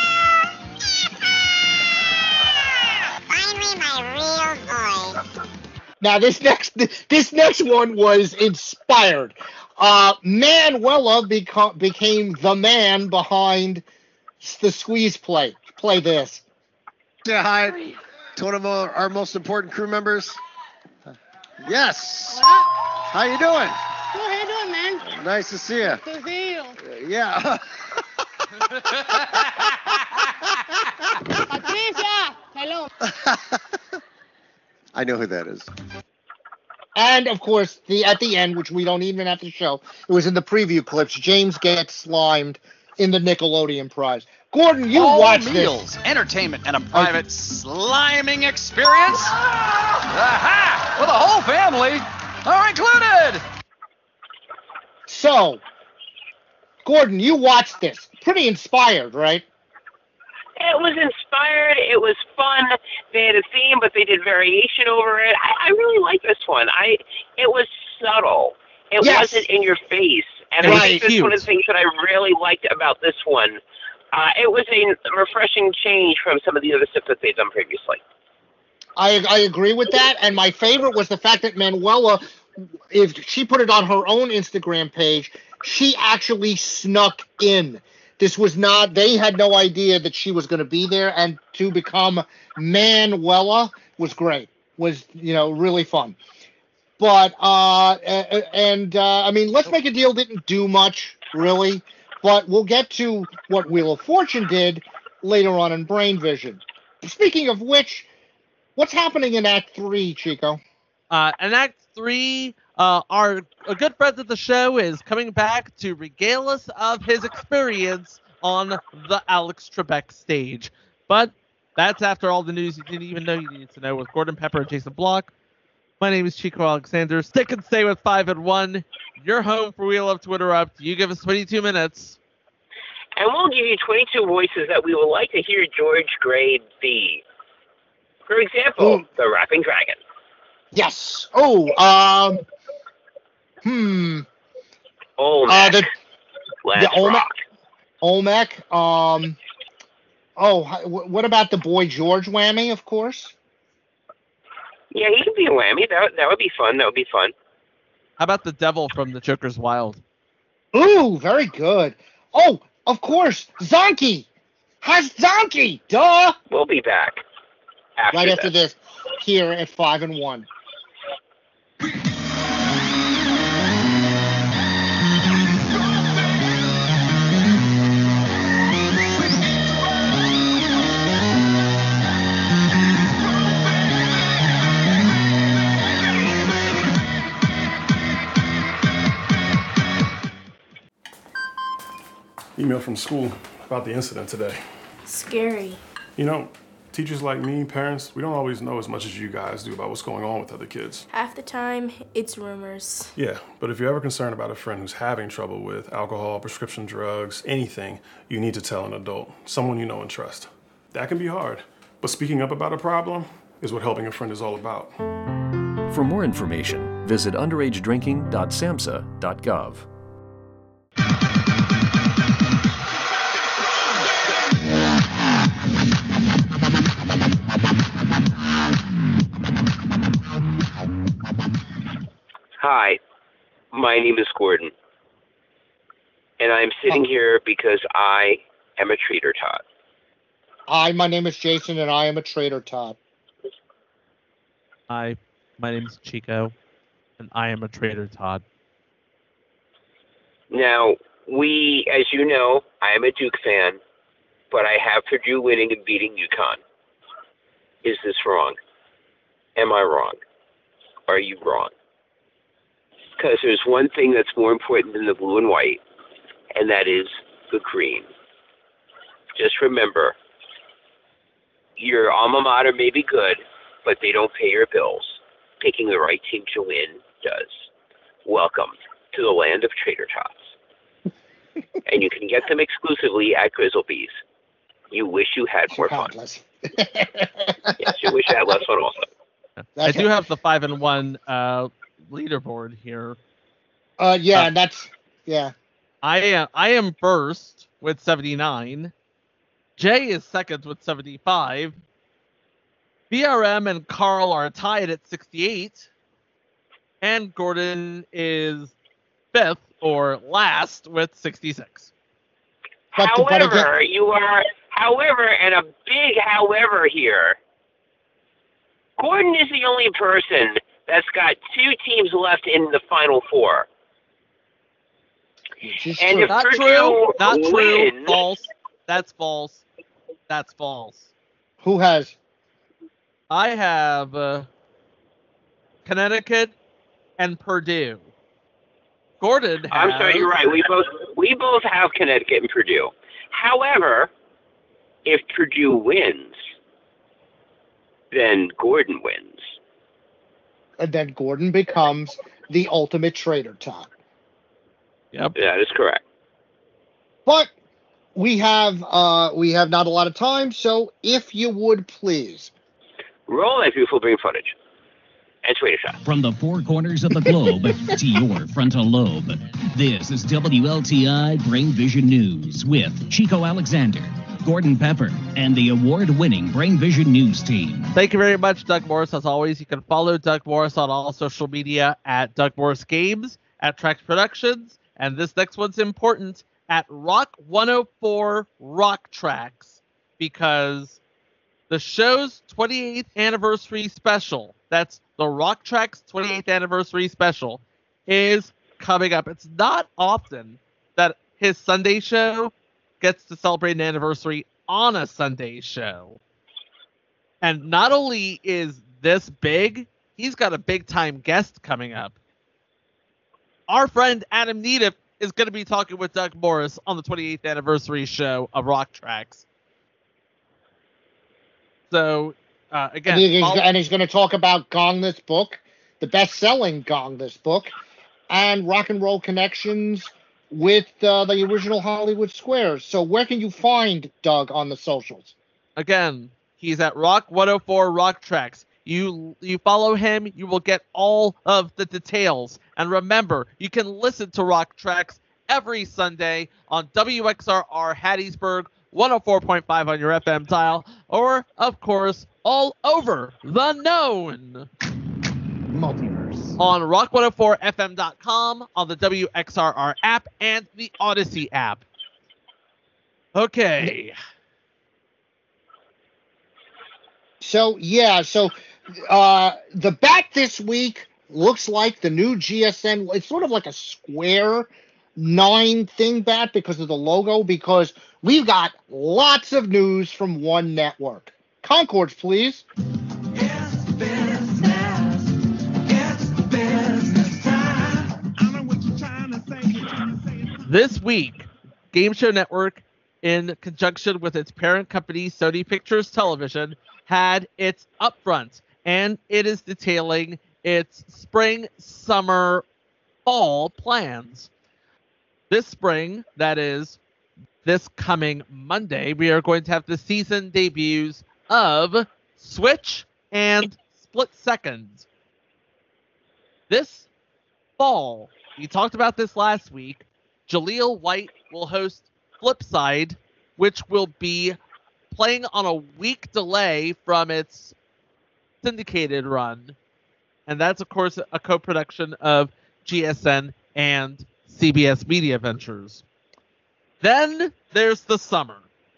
[SPEAKER 9] Finally, my real voice.
[SPEAKER 3] Now this next one was inspired. Manuela became the man behind the squeeze play. Play this.
[SPEAKER 7] Yeah, hi to one of our most important crew members. Yes. How you doing?
[SPEAKER 10] Good, how you doing, man?
[SPEAKER 7] Nice to see you.
[SPEAKER 10] Good to see you.
[SPEAKER 7] Yeah.
[SPEAKER 10] Patricia, hello.
[SPEAKER 7] I know who that is.
[SPEAKER 3] And of course, at the end, which we don't even have to show, it was in the preview clips. James gets slimed in the Nickelodeon prize. Gordon, you
[SPEAKER 6] All
[SPEAKER 3] watched
[SPEAKER 6] meals,
[SPEAKER 3] this.
[SPEAKER 6] entertainment, and a private sliming experience. Aha! With a whole family are included.
[SPEAKER 3] So, Gordon, you watched this. Pretty inspired, right?
[SPEAKER 2] It was inspired. It was fun. They had a theme, but they did variation over it. I really like this one. It was subtle. It wasn't in your face. And I think that's one of the things that I really liked about this one. It was a refreshing change from some of the other stuff that they've done previously.
[SPEAKER 3] I agree with that. And my favorite was the fact that Manuela, if she put it on her own Instagram page, she actually snuck in. This was not, they had no idea that she was going to be there, and to become Manuela was great, was, really fun. But, I mean, Let's Make a Deal didn't do much, really, but we'll get to what Wheel of Fortune did later on in Brain Vision. Speaking of which, what's happening in Act 3, Chico?
[SPEAKER 4] In Act 3, our good friend of the show is coming back to regale us of his experience on the Alex Trebek stage. But that's after all the news you didn't even know you needed to know with Gordon Pepper and Jason Block. My name is Chico Alexander. Stick and stay with 5 and 1. You're home for Wheel of Twitter Up. You give us 22 minutes.
[SPEAKER 2] And we'll give you 22 voices that we would like to hear George Gray be. For example, the Rapping Dragon.
[SPEAKER 3] Yes. Olmec.
[SPEAKER 2] The
[SPEAKER 3] Olmec. Olmec. What about the boy George Whammy, of course?
[SPEAKER 2] Yeah, he could be a whammy. That would be fun. That would be fun.
[SPEAKER 4] How about the devil from The Joker's Wild?
[SPEAKER 3] Ooh, very good. Oh, of course, Zonky. Has Zonky. Duh.
[SPEAKER 2] We'll be back
[SPEAKER 3] right after this here at 5 and 1.
[SPEAKER 11] Email from school about the incident today.
[SPEAKER 12] Scary.
[SPEAKER 11] You know, teachers like me, parents, we don't always know as much as you guys do about what's going on with other kids.
[SPEAKER 12] Half the time, it's rumors.
[SPEAKER 11] Yeah, but if you're ever concerned about a friend who's having trouble with alcohol, prescription drugs, anything, you need to tell an adult, someone you know and trust. That can be hard, but speaking up about a problem is what helping a friend is all about.
[SPEAKER 13] For more information, visit underagedrinking.samhsa.gov.
[SPEAKER 2] Hi, my name is Gordon, and I'm sitting here because I am a Trader Todd.
[SPEAKER 3] Hi, my name is Jason, and I am a Trader Todd.
[SPEAKER 4] Hi, my name is Chico, and I am a Trader Todd.
[SPEAKER 2] Now, as you know, I am a Duke fan, but I have Purdue winning and beating UConn. Is this wrong? Am I wrong? Are you wrong? Because there's one thing that's more important than the blue and white, and that is the green. Just remember, your alma mater may be good, but they don't pay your bills. Picking the right team to win does. Welcome to the land of Trader Tots. And you can get them exclusively at Grizzlebees. You wish you had more fun. Yes, you wish you had less fun also.
[SPEAKER 4] I do have the 5 and 1 leaderboard here.
[SPEAKER 3] Yeah.
[SPEAKER 4] I am first with 79. Jay is second with 75. BRM and Carl are tied at 68. And Gordon is fifth or last with 66.
[SPEAKER 2] However, and a big however here, Gordon is the only person that's got 2 teams left in the Final Four. And if Purdue wins,
[SPEAKER 4] false. That's false. That's false.
[SPEAKER 3] Who has?
[SPEAKER 4] I have Connecticut and Purdue. Gordon has...
[SPEAKER 2] I'm sorry, you're right. We both have Connecticut and Purdue. However, if Purdue wins, then Gordon wins.
[SPEAKER 3] And then Gordon becomes the ultimate Trader Todd.
[SPEAKER 4] Yep.
[SPEAKER 2] That is correct.
[SPEAKER 3] But we have not a lot of time, so if you would please.
[SPEAKER 2] Roll that beautiful brain footage. And Trader Shot.
[SPEAKER 14] From the four corners of the globe to your frontal lobe, this is WLTI Brain Vision News with Chico Alexander, Gordon Pepper, and the award-winning Brain Vision News team.
[SPEAKER 4] Thank you very much, Doug Morris. As always, you can follow Doug Morris on all social media at Doug Morris Games, at Trax Productions, and this next one's important, at Rock 104 Rock Tracks, because the show's 28th anniversary special, that's the Rock Tracks 28th anniversary special, is coming up. It's not often that his Sunday show gets to celebrate an anniversary on a Sunday show. And not only is this big, he's got a big-time guest coming up. Our friend Adam Needham is going to be talking with Doug Morris on the 28th anniversary show of Rock Tracks. So, again...
[SPEAKER 3] And he's going to talk about Gong This Book, the best-selling Gong This Book, and Rock and Roll Connections with the original Hollywood Squares. So where can you find Doug on the socials?
[SPEAKER 4] Again, he's at Rock 104 Rock Tracks. You follow him, you will get all of the details. And remember, you can listen to Rock Tracks every Sunday on WXRR Hattiesburg, 104.5 on your FM dial, or, of course, all over the known
[SPEAKER 3] multiverse
[SPEAKER 4] on rock104fm.com, on the WXRR app, and the Odyssey app. Okay.
[SPEAKER 3] So the bat this week looks like the new GSN. It's sort of like a square 9 thing bat because of the logo, because we've got lots of news from one network. Concords, please.
[SPEAKER 4] This week, Game Show Network, in conjunction with its parent company, Sony Pictures Television, had its upfront, and it is detailing its spring, summer, fall plans. This spring, that is this coming Monday, we are going to have the season debuts of Switch and Split Second. This fall, we talked about this last week, Jaleel White will host Flipside, which will be playing on a week delay from its syndicated run. And that's, of course, a co-production of GSN and CBS Media Ventures. Then there's the summer.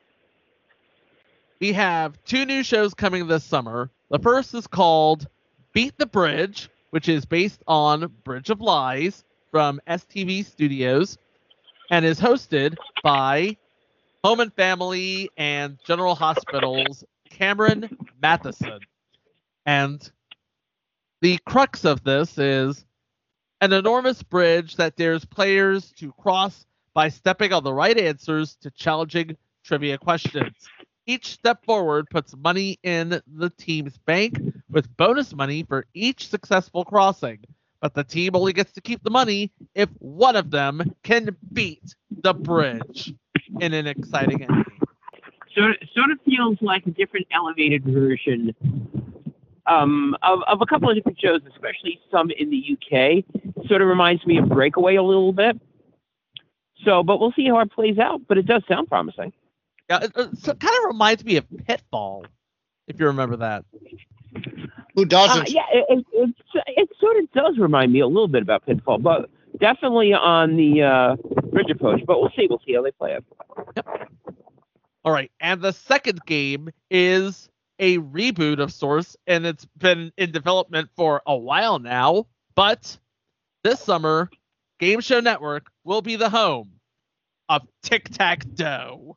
[SPEAKER 4] We have 2 new shows coming this summer. The first is called Beat the Bridge, which is based on Bridge of Lies from STV Studios, and is hosted by Home and Family and General Hospital's Cameron Matheson. And the crux of this is an enormous bridge that dares players to cross by stepping on the right answers to challenging trivia questions. Each step forward puts money in the team's bank, with bonus money for each successful crossing. But the team only gets to keep the money if one of them can beat the bridge in an exciting ending.
[SPEAKER 2] Sort of feels like a different elevated version of a couple of different shows, especially some in the UK. Sort of reminds me of Breakaway a little bit. So, but we'll see how it plays out. But it does sound promising.
[SPEAKER 4] Yeah, it kind of reminds me of Pitfall, if you remember that.
[SPEAKER 3] Who doesn't?
[SPEAKER 2] Yeah, it sort of does remind me a little bit about Pitfall, but definitely on the bridge approach. But we'll see how they play it.
[SPEAKER 4] Yep. All right, and the second game is a reboot of sorts, and it's been in development for a while now. But this summer, Game Show Network will be the home of Tic-Tac-Toe.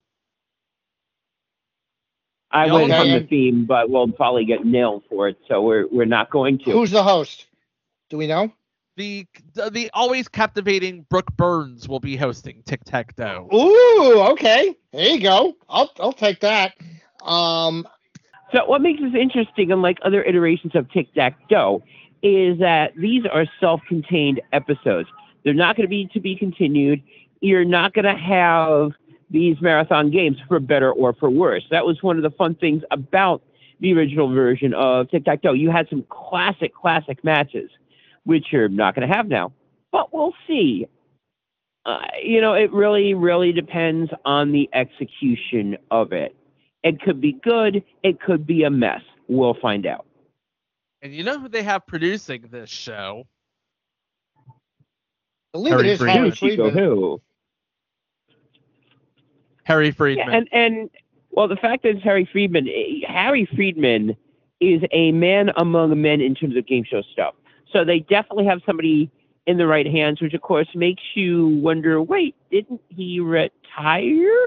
[SPEAKER 2] I went from the theme, but we'll probably get nailed for it, so we're not going to.
[SPEAKER 3] Who's the host? Do we know?
[SPEAKER 4] The always captivating Brooke Burns will be hosting Tic-Tac-Toe.
[SPEAKER 3] Ooh, okay. There you go. I'll take that.
[SPEAKER 2] So what makes this interesting, unlike other iterations of Tic-Tac-Toe, is that these are self-contained episodes. They're not going to be continued. You're not going to have these marathon games for better or for worse. That was one of the fun things about the original version of Tic-Tac-Toe. You had some classic matches, which you're not going to have now. But we'll see. It really depends on the execution of it. It could be good. It could be a mess. We'll find out.
[SPEAKER 4] And you know who they have producing this show?
[SPEAKER 3] I believe it is Harry Friedman.
[SPEAKER 2] Who?
[SPEAKER 4] Harry Friedman.
[SPEAKER 2] Yeah, and well, the fact is Harry Friedman is a man among men in terms of game show stuff. So they definitely have somebody in the right hands, which of course makes you wonder, wait, didn't he retire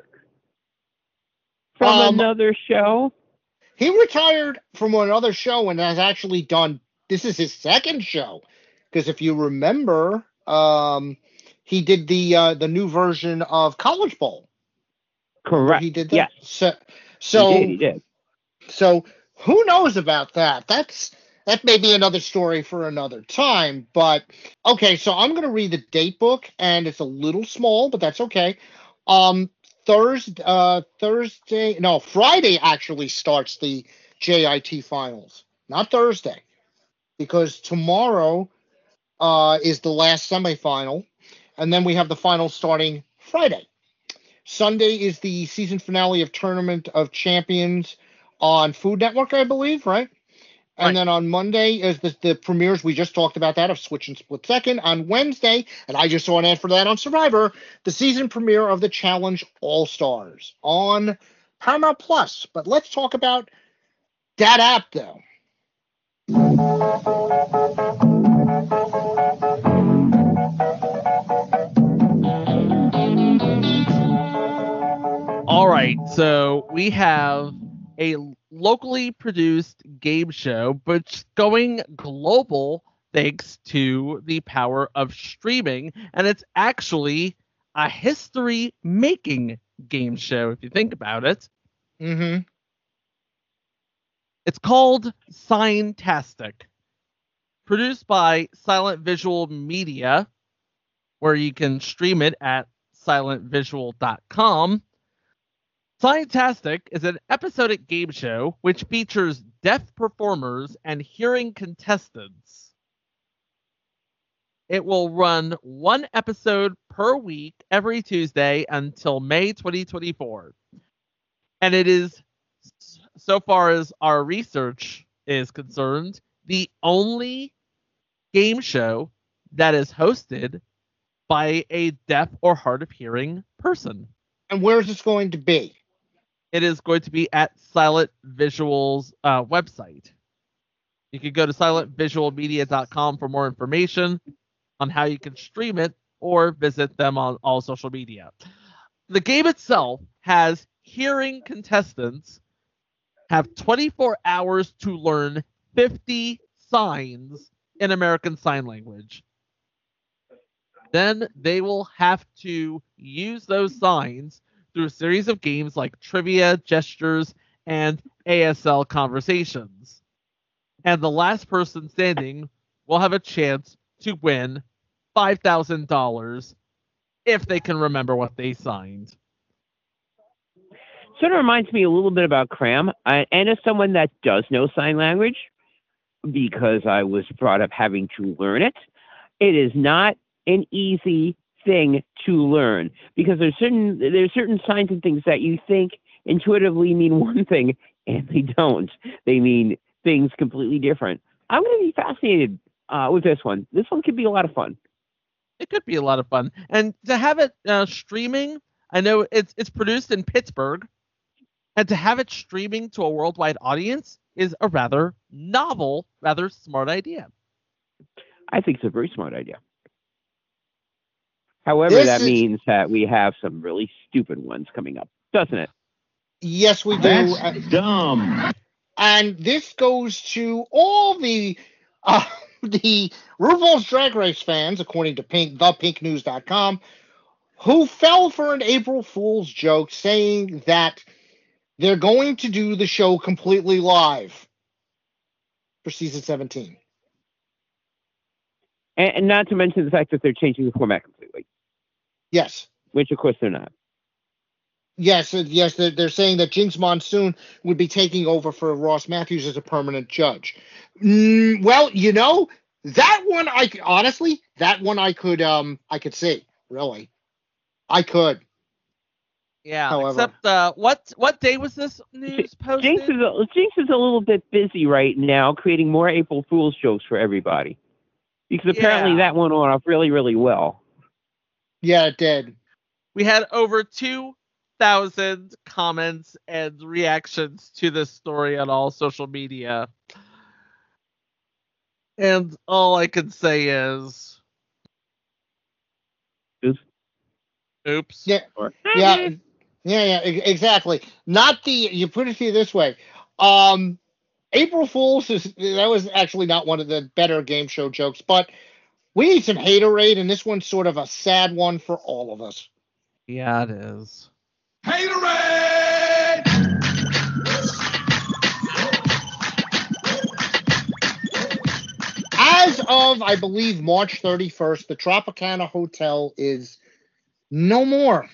[SPEAKER 2] from another show?
[SPEAKER 3] He retired from another show and has actually done, this is his second show. Because if you remember, he did the new version of College Bowl.
[SPEAKER 2] Correct.
[SPEAKER 3] He did that.
[SPEAKER 2] Yeah.
[SPEAKER 3] So
[SPEAKER 2] he did.
[SPEAKER 3] So who knows about that? That may be another story for another time. But okay, so I'm going to read the date book, and it's a little small, but that's okay. Friday actually starts the JIT finals, not Thursday, because tomorrow is the last semifinal, and then we have the finals starting Friday. Sunday is the season finale of Tournament of Champions on Food Network, I believe, right? And then on Monday is the premieres. We just talked about that of Switch and Split Second. On Wednesday, and I just saw an ad for that on Survivor, the season premiere of the Challenge All-Stars on Paramount Plus. But let's talk about that app, though.
[SPEAKER 4] All right, so we have a locally produced game show, but going global thanks to the power of streaming, and it's actually a history-making game show, if you think about it.
[SPEAKER 3] Mm-hmm.
[SPEAKER 4] It's called Signtastic, produced by Silent Visual Media, where you can stream it at silentvisual.com. Signtastic is an episodic game show which features deaf performers and hearing contestants. It will run one episode per week every Tuesday until May 2024. And it is, so far as our research is concerned, the only game show that is hosted by a deaf or hard of hearing person.
[SPEAKER 3] And where is this going to be?
[SPEAKER 4] It is going to be at Silent Visual's website. You can go to silentvisualmedia.com for more information on how you can stream it, or visit them on all social media. The game itself has hearing contestants have 24 hours to learn 50 signs in American Sign Language. Then they will have to use those signs through a series of games like trivia, gestures, and ASL conversations. And the last person standing will have a chance to win $5,000 if they can remember what they signed.
[SPEAKER 2] Sort of reminds me a little bit about Cram. And as someone that does know sign language, because I was brought up having to learn it, it is not an easy thing to learn, because there's certain signs and things that you think intuitively mean one thing and they don't. They mean things completely different. I'm going to be fascinated with this one. This one could be a lot of fun.
[SPEAKER 4] It could be a lot of fun. And to have it streaming, I know it's produced in Pittsburgh, and to have it streaming to a worldwide audience is a rather novel, rather smart idea.
[SPEAKER 2] I think it's a very smart idea. However, that means that we have some really stupid ones coming up, doesn't it?
[SPEAKER 3] Yes, we do.
[SPEAKER 2] That's dumb.
[SPEAKER 3] And this goes to all the RuPaul's Drag Race fans, according to thepinknews.com, who fell for an April Fool's joke saying that they're going to do the show completely live for season 17.
[SPEAKER 2] And not to mention the fact that they're changing the format completely.
[SPEAKER 3] Yes.
[SPEAKER 2] Which, of course, they're not.
[SPEAKER 3] Yes, they're saying that Jinx Monsoon would be taking over for Ross Matthews as a permanent judge. Well, you know, that one I could see, really. I could.
[SPEAKER 4] Yeah,
[SPEAKER 3] however.
[SPEAKER 4] Except what day was this news posted?
[SPEAKER 2] Jinx is a little bit busy right now creating more April Fool's jokes for everybody. Because apparently that went off really, really well.
[SPEAKER 3] Yeah, it did.
[SPEAKER 4] We had over 2,000 comments and reactions to this story on all social media. And all I can say is... Oops.
[SPEAKER 3] Yeah, exactly. You put it to you this way. April Fool's that was actually not one of the better game show jokes, but we need some haterade, and this one's sort of a sad one for all of us.
[SPEAKER 4] Yeah, it is.
[SPEAKER 5] Haterade!
[SPEAKER 3] As of, I believe, March 31st, the Tropicana Hotel is no more.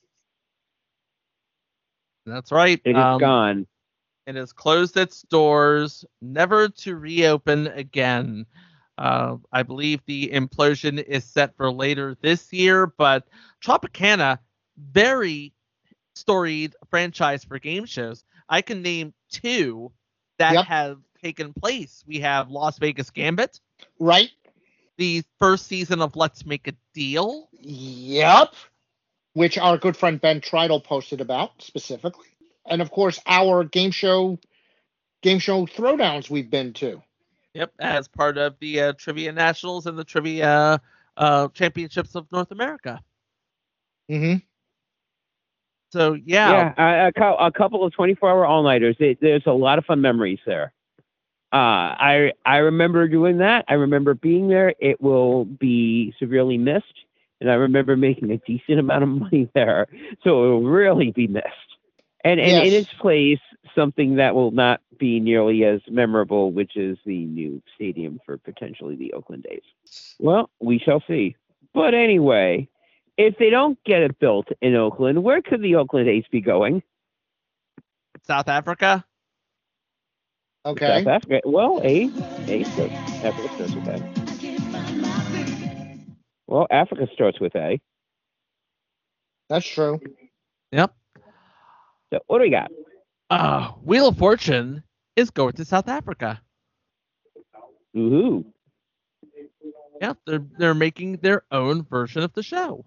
[SPEAKER 4] That's right.
[SPEAKER 2] It is gone.
[SPEAKER 4] It has closed its doors, never to reopen again. I believe the implosion is set for later this year, but Tropicana, very storied franchise for game shows. I can name two that have taken place. We have Las Vegas Gambit.
[SPEAKER 3] Right.
[SPEAKER 4] The first season of Let's Make a Deal.
[SPEAKER 3] Yep. Which our good friend Ben Tridle posted about specifically. And of course, our game show game show throwdowns we've been to.
[SPEAKER 4] Yep, as part of the Trivia Nationals and the Trivia Championships of North America.
[SPEAKER 3] Mm-hmm.
[SPEAKER 4] So, yeah.
[SPEAKER 15] Yeah, a couple of 24-hour all-nighters. There's a lot of fun memories there. I remember doing that. I remember being there. It will be severely missed, and I remember making a decent amount of money there, so it will really be missed. And in its place, something that will not be nearly as memorable, which is the new stadium for potentially the Oakland A's. Well, we shall see. But anyway, if they don't get it built in Oakland, where could the Oakland A's be going?
[SPEAKER 4] South Africa.
[SPEAKER 3] Okay.
[SPEAKER 15] South Africa. Well, Africa starts with A. Well, Africa starts with A.
[SPEAKER 3] That's true.
[SPEAKER 4] Yep.
[SPEAKER 15] So what do we got?
[SPEAKER 4] Wheel of Fortune is going to South Africa.
[SPEAKER 15] Ooh.
[SPEAKER 4] Yeah, they're making their own version of the show.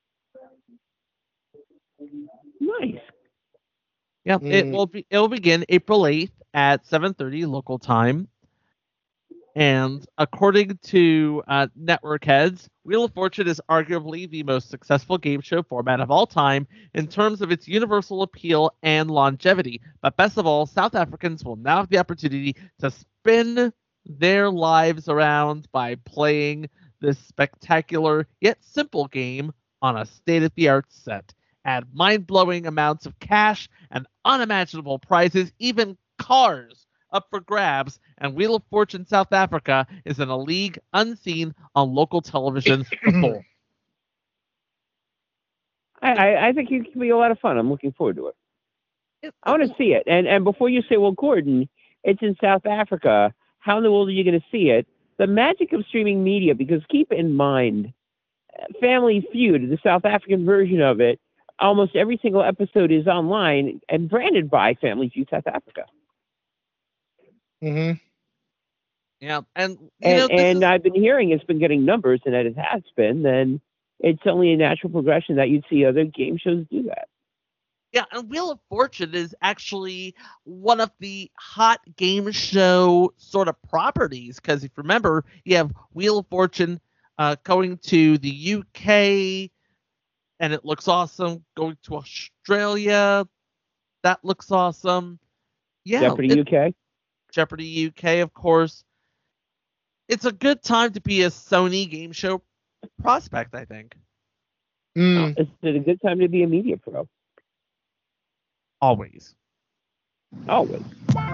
[SPEAKER 15] Nice.
[SPEAKER 4] Yeah, it'll begin April 8th at 7:30 local time. And according to network heads, Wheel of Fortune is arguably the most successful game show format of all time in terms of its universal appeal and longevity. But best of all, South Africans will now have the opportunity to spin their lives around by playing this spectacular yet simple game on a state-of-the-art set. Add mind-blowing amounts of cash and unimaginable prizes, even cars up for grabs, and Wheel of Fortune South Africa is in a league unseen on local television before.
[SPEAKER 15] I think it can be a lot of fun. I'm looking forward to it. I want to see it. And before you say, well, Gordon, it's in South Africa, how in the world are you going to see it? The magic of streaming media, because keep in mind, Family Feud, the South African version of it, almost every single episode is online and branded by Family Feud South Africa.
[SPEAKER 3] Mm-hmm.
[SPEAKER 4] Yeah, and
[SPEAKER 15] I've been hearing it's been getting numbers, and that it has been. Then it's only a natural progression that you'd see other game shows do that.
[SPEAKER 4] Yeah, and Wheel of Fortune is actually one of the hot game show sort of properties, because if you remember, you have Wheel of Fortune going to the UK, and it looks awesome. Going to Australia, that looks awesome. Yeah,
[SPEAKER 15] Jeopardy UK.
[SPEAKER 4] Jeopardy UK, of course. It's a good time to be a Sony game show prospect, I think.
[SPEAKER 15] It's a good time to be a media pro.
[SPEAKER 4] Always.
[SPEAKER 15] Always.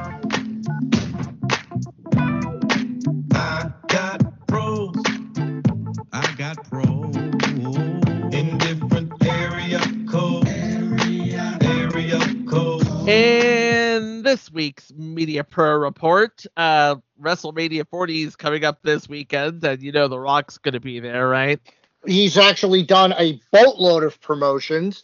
[SPEAKER 16] I got pros. I got pros. In different area code.
[SPEAKER 4] In this week's Media Pro Report, WrestleMania 40 is coming up this weekend, and you know The Rock's going to be there, right?
[SPEAKER 3] He's actually done a boatload of promotions,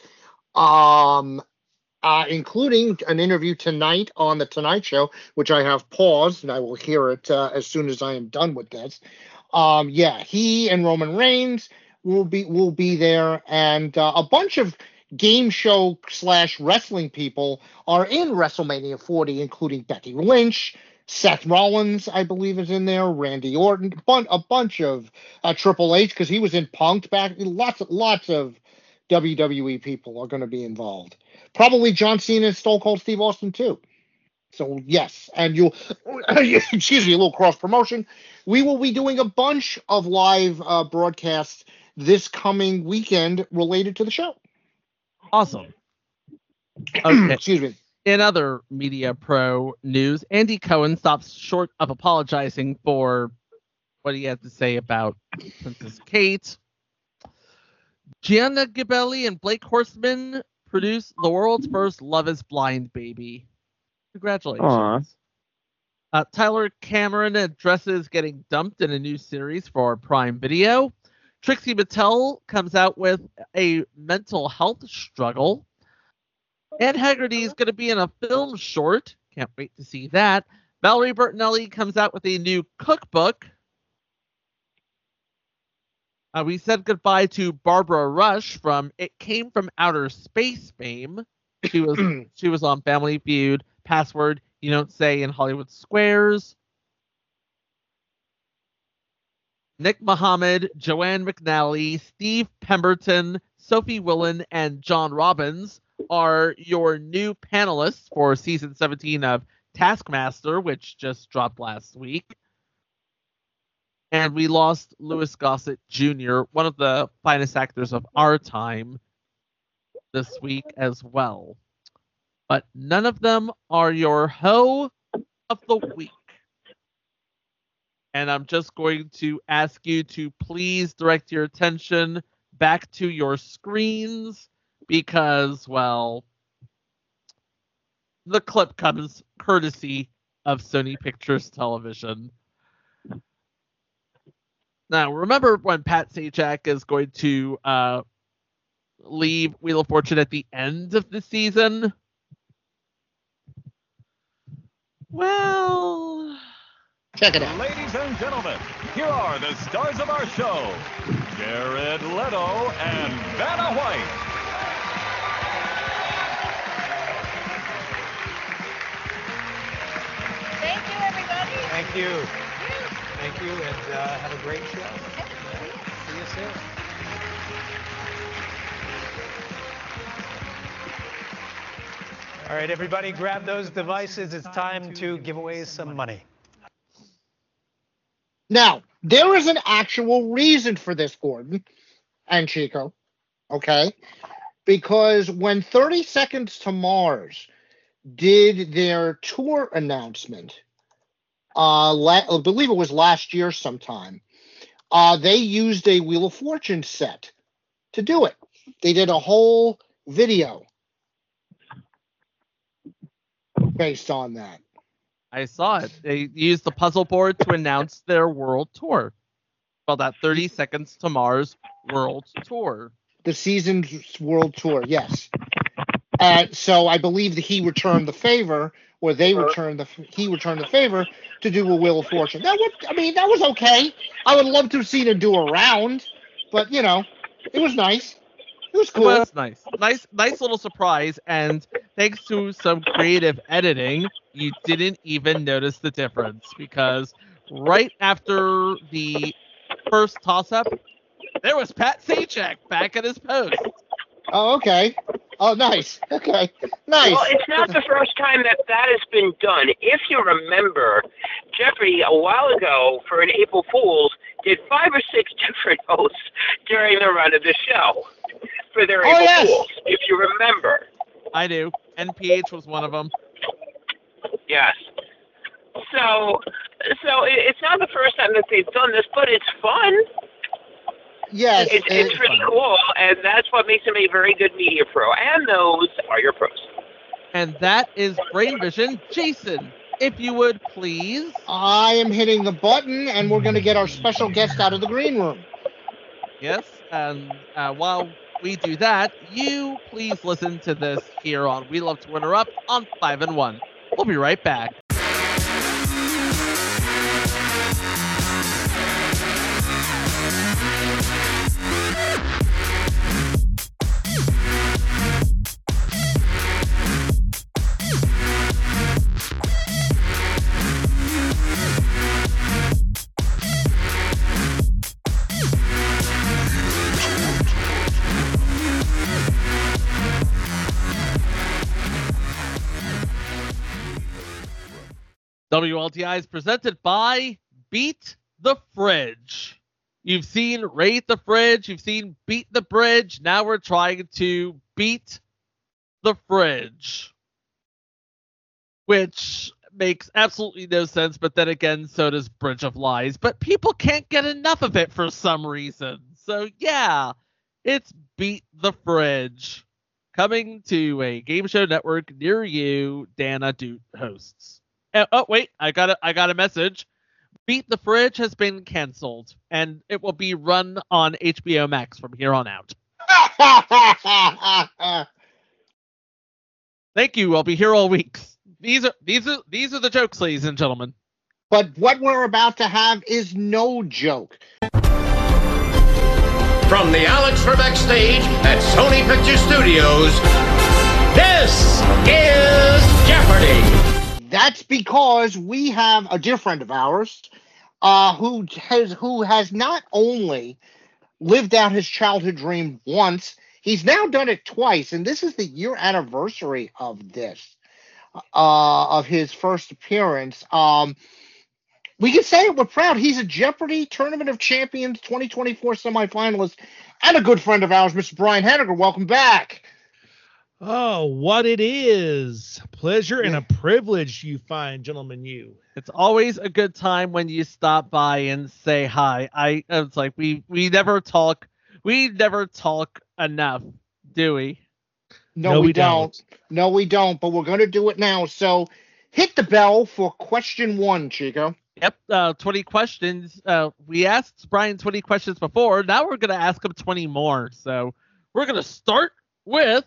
[SPEAKER 3] including an interview tonight on The Tonight Show, which I have paused, and I will hear it as soon as I am done with this. He and Roman Reigns will be there, and a bunch of game show / wrestling people are in WrestleMania 40, including Becky Lynch, Seth Rollins, I believe, is in there, Randy Orton, a bunch of Triple H, because he was in Punk'd back. Lots of WWE people are going to be involved. Probably John Cena and Stone Cold Steve Austin too. So yes, and you'll excuse me, a little cross promotion. We will be doing a bunch of live broadcasts this coming weekend related to the show.
[SPEAKER 4] Awesome. Okay.
[SPEAKER 3] Excuse me.
[SPEAKER 4] In other Media Pro news, Andy Cohen stops short of apologizing for what he had to say about Princess Kate. Gianna Gabelli and Blake Horstman produced the world's first Love is Blind baby. Congratulations. Tyler Cameron addresses getting dumped in a new series for Prime Video. Trixie Mattel comes out with a mental health struggle. Ed Haggerty is going to be in a film short. Can't wait to see that. Valerie Bertinelli comes out with a new cookbook. We said goodbye to Barbara Rush from It Came from Outer Space fame. She was on Family Feud, password you don't say in Hollywood Squares. Nick Muhammad, Joanne McNally, Steve Pemberton, Sophie Willen, and John Robbins are your new panelists for season 17 of Taskmaster, which just dropped last week. And we lost Louis Gossett Jr., one of the finest actors of our time, this week as well. But none of them are your Ho of the Week. And I'm just going to ask you to please direct your attention back to your screens because, well, the clip comes courtesy of Sony Pictures Television. Now, remember when Pat Sajak is going to leave Wheel of Fortune at the end of the season? Well,
[SPEAKER 3] check it out.
[SPEAKER 17] Ladies and gentlemen, here are the stars of our show, Jared Leto and Vanna White.
[SPEAKER 18] Thank you, everybody.
[SPEAKER 19] Thank you. Thank you, and have a great show. See you soon. All right, everybody, grab those devices. It's time to give away some money.
[SPEAKER 3] Now, there is an actual reason for this, Gordon and Chico, okay? Because when 30 Seconds to Mars did their tour announcement, I believe it was last year sometime, they used a Wheel of Fortune set to do it. They did a whole video based on that.
[SPEAKER 4] I saw it. They used the puzzle board to announce their world tour. Called that 30 Seconds to Mars World Tour.
[SPEAKER 3] The season's world tour, yes. So I believe that he returned the favor, or he returned the favor to do a Wheel of Fortune. That was okay. I would love to have seen him do a round, but it was nice. It was cool.
[SPEAKER 4] It was nice. Nice little surprise, and thanks to some creative editing, you didn't even notice the difference, because right after the first toss-up, there was Pat Sajak back at his post.
[SPEAKER 3] Oh, okay. Oh, nice. Okay. Nice.
[SPEAKER 2] Well, it's not the first time that has been done. If you remember, Jeopardy a while ago for an April Fool's did 5 or 6 different hosts during the run of the show for their April Fools, if you remember.
[SPEAKER 4] I do. NPH was one of them.
[SPEAKER 2] Yes. So it's not the first time that they've done this, but it's fun.
[SPEAKER 3] Yes,
[SPEAKER 2] it's pretty cool, and that's what makes them a very good media pro. And those are your pros.
[SPEAKER 4] And that is Brain Vision. Jason, if you would please.
[SPEAKER 3] I am hitting the button, and we're going to get our special guest out of the green room.
[SPEAKER 4] Yes, and while we do that, you please listen to this here on We Love to Interrupt on 5 and 1. We'll be right back. WLTI is presented by Beat the Fridge. You've seen Rate the Fridge, you've seen Beat the Bridge, now we're trying to beat the fridge. Which makes absolutely no sense, but then again, so does Bridge of Lies. But people can't get enough of it for some reason. So yeah, it's Beat the Fridge. Coming to a game show network near you, Dana Doot hosts. Oh wait, I got a message. Beat the Fridge has been canceled, and it will be run on HBO Max from here on out. Thank you. I'll be here all week. These are the jokes, ladies and gentlemen.
[SPEAKER 3] But what we're about to have is no joke.
[SPEAKER 5] From the Alex Trebek stage at Sony Pictures Studios, This is Jeopardy!
[SPEAKER 3] That's because we have a dear friend of ours who has not only lived out his childhood dream once, he's now done it twice, and this is the year anniversary of this, of his first appearance. We can say it, we're proud. He's a Jeopardy! Tournament of Champions 2024 semifinalist and a good friend of ours, Mr. Brian Henniger. Welcome back.
[SPEAKER 20] Oh, what it is. Pleasure and a privilege, you fine gentlemen, you.
[SPEAKER 4] It's always a good time when you stop by and say hi. It's like we never talk enough, do we?
[SPEAKER 3] No, we don't. No, we don't, but we're going to do it now. So hit the bell for question 1, Chico.
[SPEAKER 4] Yep, 20 questions. We asked Brian 20 questions before. Now we're going to ask him 20 more. So we're going to start with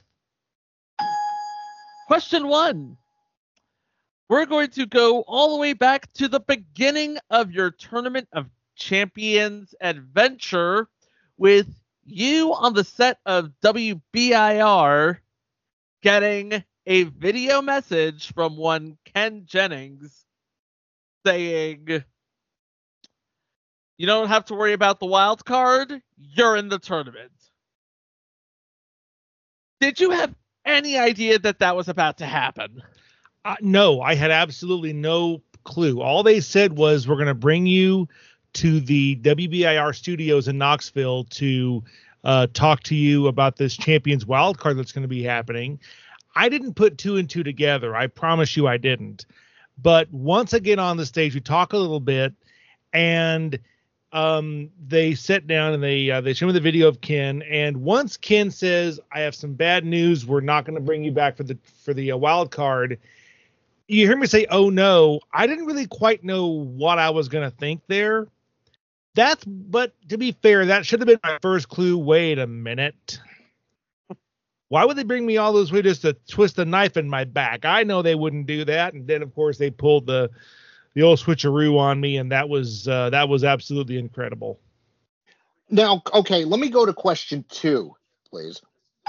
[SPEAKER 4] question 1. We're going to go all the way back to the beginning of your Tournament of Champions adventure with you on the set of WBIR getting a video message from one Ken Jennings saying, "You don't have to worry about the wild card. You're in the tournament." Did you have any idea that was about to happen?
[SPEAKER 20] No, I had absolutely no clue. All they said was, we're going to bring you to the WBIR studios in Knoxville to talk to you about this Champions wildcard that's going to be happening. I didn't put 2 and 2 together. I promise you I didn't. But once I get on the stage, we talk a little bit, and they sit down and they show me the video of Ken. And once Ken says, "I have some bad news. We're not going to bring you back for the wild card," you hear me say, "Oh no." I didn't really quite know what I was going to think there. But to be fair, that should have been my first clue. Wait a minute. Why would they bring me all those way just to twist a knife in my back? I know they wouldn't do that. And then, of course, they pulled the old switcheroo on me, and that was absolutely incredible.
[SPEAKER 3] Now, okay, let me go to question 2, please.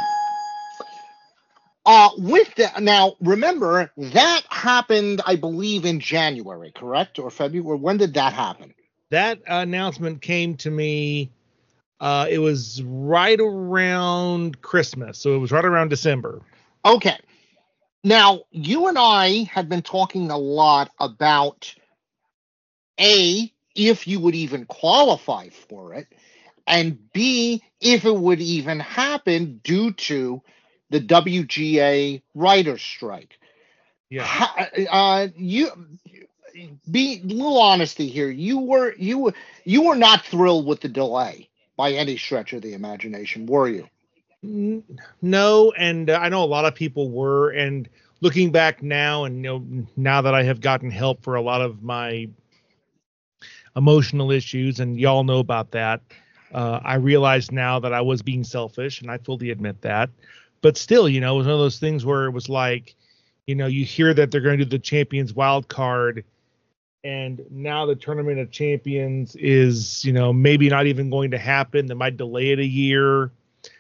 [SPEAKER 3] With that, now remember that happened, I believe, in January, correct, or February? When did that happen?
[SPEAKER 20] That announcement came to me. It was right around Christmas, so it was right around December.
[SPEAKER 3] Okay. Now, you and I had been talking a lot about A, if you would even qualify for it, and B, if it would even happen due to the WGA writer's strike.
[SPEAKER 20] Yeah.
[SPEAKER 3] Be a little honesty here. You were not thrilled with the delay by any stretch of the imagination, were you?
[SPEAKER 20] No, and I know a lot of people were. And looking back now, and now that I have gotten help for a lot of my emotional issues, and y'all know about that, I realize now that I was being selfish, and I fully admit that. But still, it was one of those things where it was like, you hear that they're going to do the Champions wild card, and now the Tournament of Champions is, maybe not even going to happen. They might delay it a year.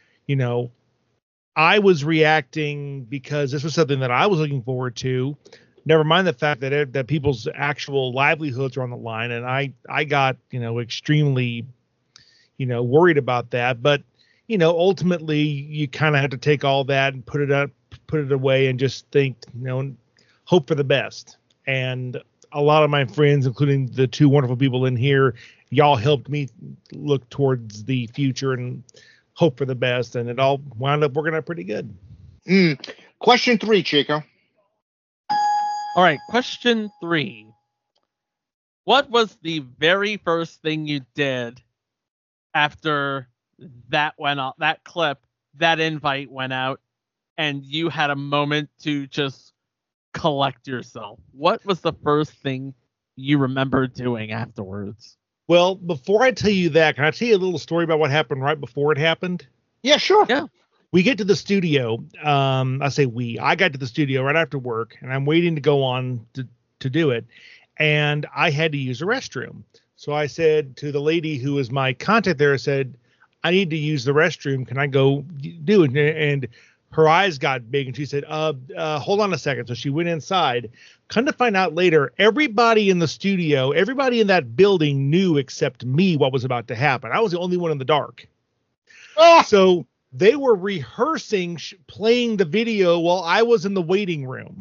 [SPEAKER 20] I was reacting because this was something that I was looking forward to. Never mind the fact that people's actual livelihoods are on the line, and I got extremely worried about that. But ultimately, you kind of have to take all that and put it away, and just think, hope for the best. And a lot of my friends, including the 2 wonderful people in here, y'all helped me look towards the future and hope for the best, and it all wound up working out pretty good.
[SPEAKER 3] Question 3, Chico.
[SPEAKER 4] All right, question 3. What was the very first thing you did after that went out, that clip, that invite went out, and you had a moment to just collect yourself? What was the first thing you remember doing afterwards?
[SPEAKER 20] Well, before I tell you that, can I tell you a little story about what happened right before it happened?
[SPEAKER 3] Yeah, sure.
[SPEAKER 4] Yeah.
[SPEAKER 20] We get to the studio. I got to the studio right after work, and I'm waiting to go on to do it. And I had to use a restroom. So I said to the lady who was my contact there, I said, "I need to use the restroom. Can I go do it?" And her eyes got big and she said, hold on a second. So she went inside. Come to find out later, everybody in the studio, everybody in that building knew except me what was about to happen. I was the only one in the dark. So they were rehearsing playing the video while I was in the waiting room.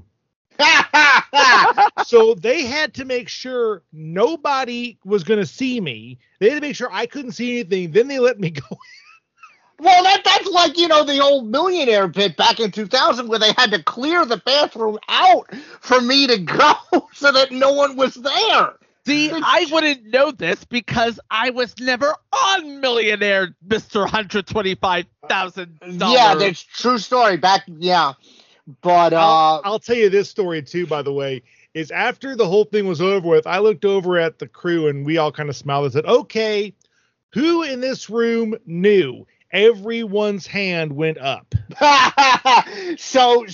[SPEAKER 20] So they had to make sure nobody was going to see me. They had to make sure I couldn't see anything. Then they let me go.
[SPEAKER 3] Well, that's like, the old Millionaire bit back in 2000 where they had to clear the bathroom out for me to go so that no one was there.
[SPEAKER 4] See, I wouldn't know this because I was never on Millionaire, Mr. $125,000.
[SPEAKER 3] Yeah, that's true story. But
[SPEAKER 20] I'll tell you this story too, by the way, is after the whole thing was over with, I looked over at the crew and we all kind of smiled and said, okay, who in this room knew? Everyone's hand went up.
[SPEAKER 3] So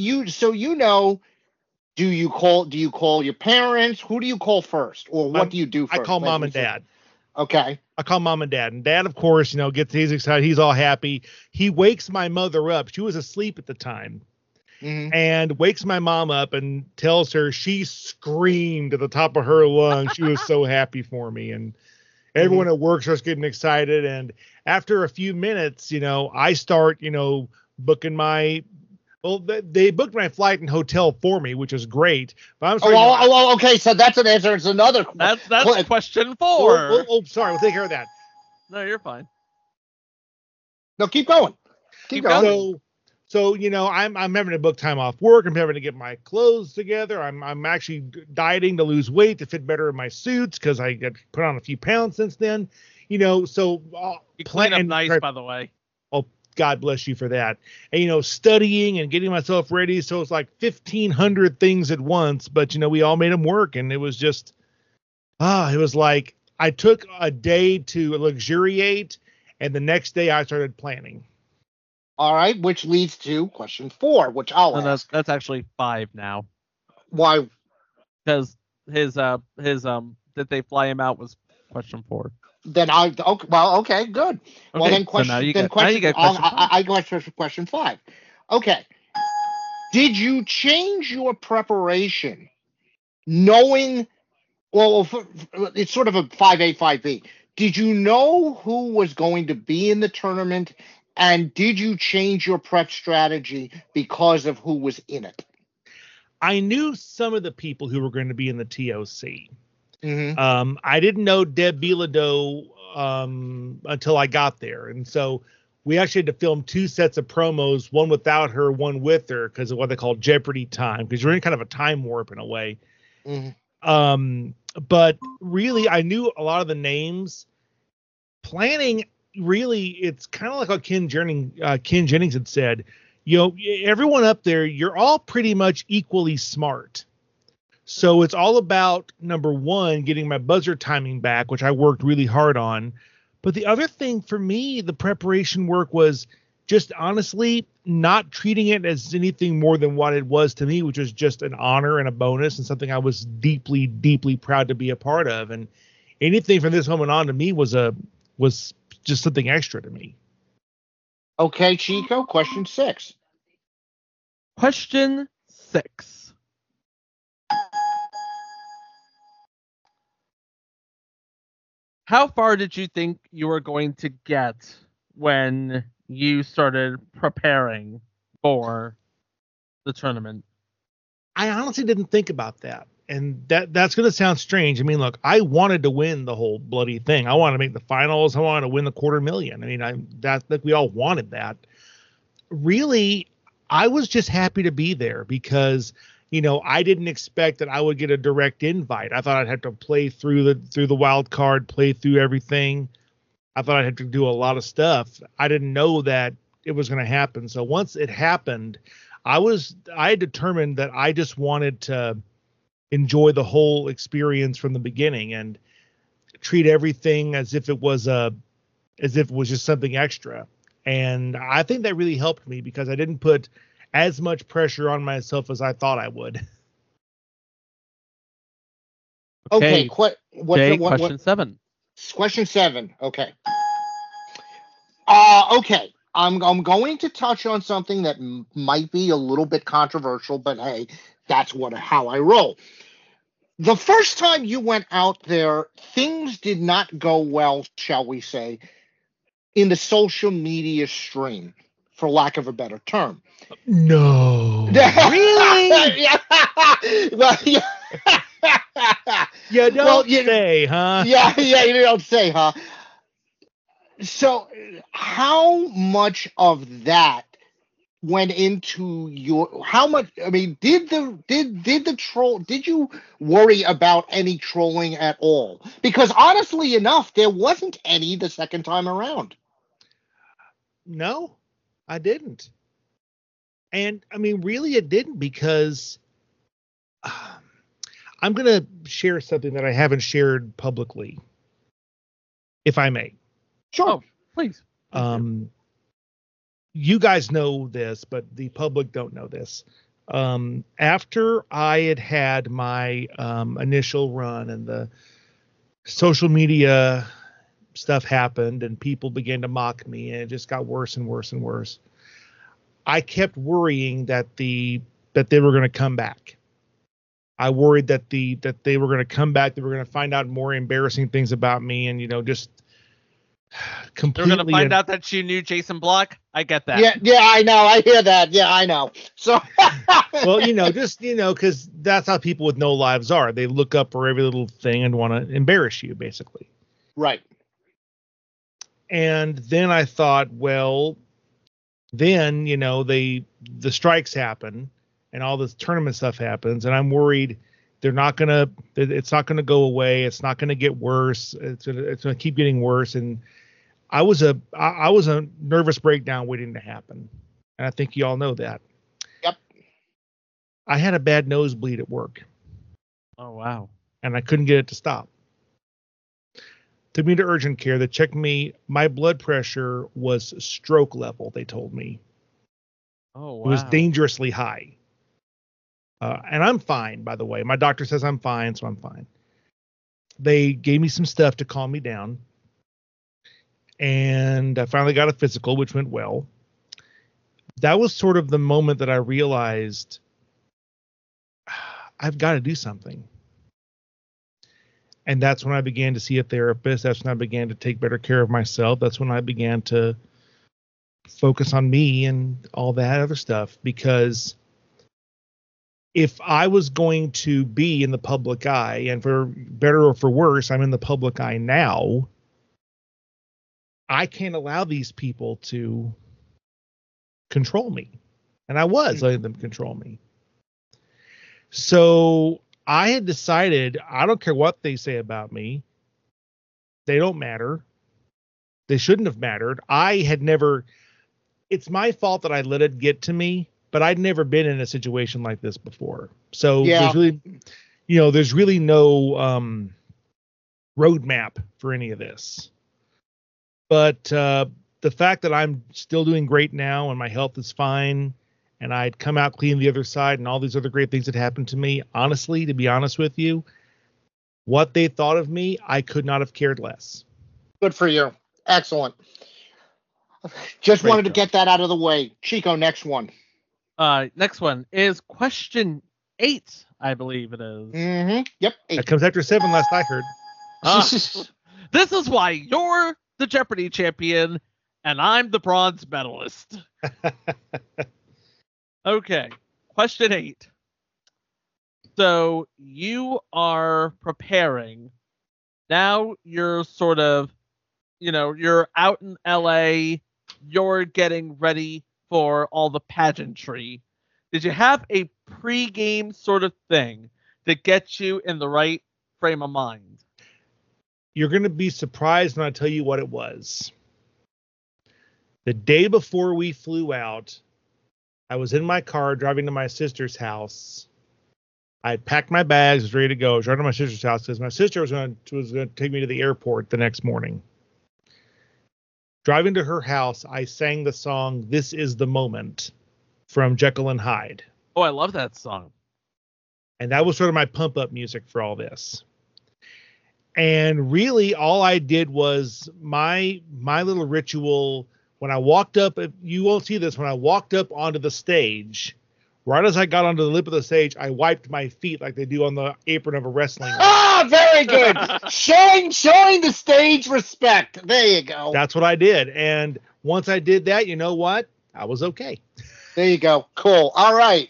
[SPEAKER 3] do you call your parents? Who do you call first? Or what do you do first?
[SPEAKER 20] I call mom and dad.
[SPEAKER 3] Okay.
[SPEAKER 20] I call mom and dad. And dad, of course, he's excited. He's all happy. He wakes my mother up. She was asleep at the time. Mm-hmm. And wakes my mom up and tells her she screamed at the top of her lungs. She was so happy for me. And everyone at work starts getting excited. And after a few minutes, I start, booking they booked my flight and hotel for me, which is great. But I'm
[SPEAKER 3] okay. So that's an answer. It's another.
[SPEAKER 4] That's question 4.
[SPEAKER 20] Sorry. We'll take care of that.
[SPEAKER 4] No, you're fine.
[SPEAKER 3] No, keep going. Keep going.
[SPEAKER 20] So, I'm having to book time off work. I'm having to get my clothes together. I'm actually dieting to lose weight to fit better in my suits because I got put on a few pounds since then. So
[SPEAKER 4] you clean up nice, by the way.
[SPEAKER 20] Oh, God bless you for that. And studying and getting myself ready. So it's like 1,500 things at once. But we all made them work, and it was just it was like I took a day to luxuriate, and the next day I started planning.
[SPEAKER 3] All right, which leads to question 4, which I'll ask.
[SPEAKER 4] That's actually 5 now.
[SPEAKER 3] Why?
[SPEAKER 4] Because his did they fly him out was question 4.
[SPEAKER 3] Then okay, good.
[SPEAKER 4] Okay,
[SPEAKER 3] well, then question.
[SPEAKER 4] So now you
[SPEAKER 3] then
[SPEAKER 4] get,
[SPEAKER 3] question.
[SPEAKER 4] now you get question 5.
[SPEAKER 3] I go to question 5. Okay. Did you change your preparation, knowing? Well, it's sort of a 5A, 5B. Did you know who was going to be in the tournament? And did you change your prep strategy because of who was in it?
[SPEAKER 20] I knew some of the people who were going to be in the TOC.
[SPEAKER 3] Mm-hmm.
[SPEAKER 20] I didn't know Deb Bilodeau until I got there. And so we actually had to film 2 sets of promos, one without her, one with her, because of what they call Jeopardy time, because you're in kind of a time warp in a way.
[SPEAKER 3] Mm-hmm.
[SPEAKER 20] But really, I knew a lot of the names. Planning, really, it's kind of like what Ken Jennings had said. Everyone up there, you're all pretty much equally smart. So it's all about, number one, getting my buzzer timing back, which I worked really hard on. But the other thing for me, the preparation work was just honestly not treating it as anything more than what it was to me, which was just an honor and a bonus and something I was deeply, deeply proud to be a part of. And anything from this moment on to me was just something extra to me.
[SPEAKER 3] Okay, Chico, question 6.
[SPEAKER 4] Question 6. How far did you think you were going to get when you started preparing for the tournament?
[SPEAKER 20] I honestly didn't think about that. And that's going to sound strange. I mean, look, I wanted to win the whole bloody thing. I wanted to make the finals. I wanted to win the $250,000. I mean, we all wanted that. Really, I was just happy to be there because, I didn't expect that I would get a direct invite. I thought I'd have to play through the wild card, play through everything. I thought I'd have to do a lot of stuff. I didn't know that it was going to happen. So once it happened, I determined that I just wanted to enjoy the whole experience from the beginning and treat everything as if it was just something extra. And I think that really helped me because I didn't put as much pressure on myself as I thought I would.
[SPEAKER 3] Okay.
[SPEAKER 4] Question 7.
[SPEAKER 3] Question 7. Okay. Okay. I'm going to touch on something that might be a little bit controversial, but hey, that's how I roll. The first time you went out there, things did not go well, shall we say, in the social media stream, for lack of a better term.
[SPEAKER 20] No.
[SPEAKER 3] Really? Yeah. Well, yeah.
[SPEAKER 20] You don't say, huh?
[SPEAKER 3] Yeah, you don't say, huh? So, how much of that went into your? How much? I mean, did the troll? Did you worry about any trolling at all? Because honestly enough, there wasn't any the second time around.
[SPEAKER 20] No, I didn't. And I mean, really, it didn't, because I'm going to share something that I haven't shared publicly, if I may.
[SPEAKER 3] Sure.
[SPEAKER 4] Oh, please.
[SPEAKER 20] You guys know this, but the public don't know this. After I had my initial run and the social media stuff happened and people began to mock me, and it just got worse and worse and worse, I kept worrying that they were going to come back. I worried that they were going to come back. They were going to find out more embarrassing things about me, and just completely.
[SPEAKER 4] They're going to find out that you knew Jason Block. I get that.
[SPEAKER 3] Yeah, I know. I hear that. Yeah, I know. So.
[SPEAKER 20] Well, because that's how people with no lives are. They look up for every little thing and want to embarrass you, basically.
[SPEAKER 3] Right.
[SPEAKER 20] And then I thought, well, then the strikes happen and all this tournament stuff happens, and I'm worried it's not gonna go away. It's not gonna get worse. It's gonna keep getting worse. And I was a nervous breakdown waiting to happen, and I think you all know that.
[SPEAKER 3] Yep.
[SPEAKER 20] I had a bad nosebleed at work.
[SPEAKER 4] Oh wow.
[SPEAKER 20] And I couldn't get it to stop. Took me to urgent care. They checked me. My blood pressure was stroke level, they told me.
[SPEAKER 4] Oh, wow.
[SPEAKER 20] It was dangerously high. And I'm fine, by the way. My doctor says I'm fine, so I'm fine. They gave me some stuff to calm me down. And I finally got a physical, which went well. That was sort of the moment that I realized I've got to do something. And that's when I began to see a therapist. That's when I began to take better care of myself. That's when I began to focus on me and all that other stuff. Because if I was going to be in the public eye, and for better or for worse, I'm in the public eye now, I can't allow these people to control me. And I was letting them control me. So I had decided, I don't care what they say about me. They don't matter. They shouldn't have mattered. It's my fault that I let it get to me, but I'd never been in a situation like this before. So There's really no roadmap for any of this. But the fact that I'm still doing great now and my health is fine, and I'd come out clean the other side and all these other great things that happened to me, honestly, to be honest with you, what they thought of me, I could not have cared less.
[SPEAKER 3] Good for you. Excellent. Just wanted to get that out of the way. Chico, next one.
[SPEAKER 4] Next one is question 8, I believe it is.
[SPEAKER 3] Mm-hmm. Yep. 8.
[SPEAKER 20] That comes after 7, last I heard.
[SPEAKER 4] This is why you're the Jeopardy champion and I'm the bronze medalist. Okay, question 8. So you are preparing. Now you're sort of, you're out in LA. You're getting ready for all the pageantry. Did you have a pre-game sort of thing to get you in the right frame of mind?
[SPEAKER 20] You're going to be surprised when I tell you what it was. The day before we flew out, I was in my car driving to my sister's house. I had packed my bags, was ready to go. I was driving to my sister's house because my sister was going to take me to the airport the next morning. Driving to her house, I sang the song "This Is the Moment" from Jekyll and Hyde.
[SPEAKER 4] Oh, I love that song.
[SPEAKER 20] And that was sort of my pump-up music for all this. And really, all I did was my little ritual When I walked up, you won't see this, when I walked up onto the stage, right as I got onto the lip of the stage, I wiped my feet like they do on the apron of a wrestling ring.
[SPEAKER 3] Ah, very good. showing the stage respect. There you go.
[SPEAKER 20] That's what I did. And once I did that, you know what? I was okay.
[SPEAKER 3] There you go. Cool. All right.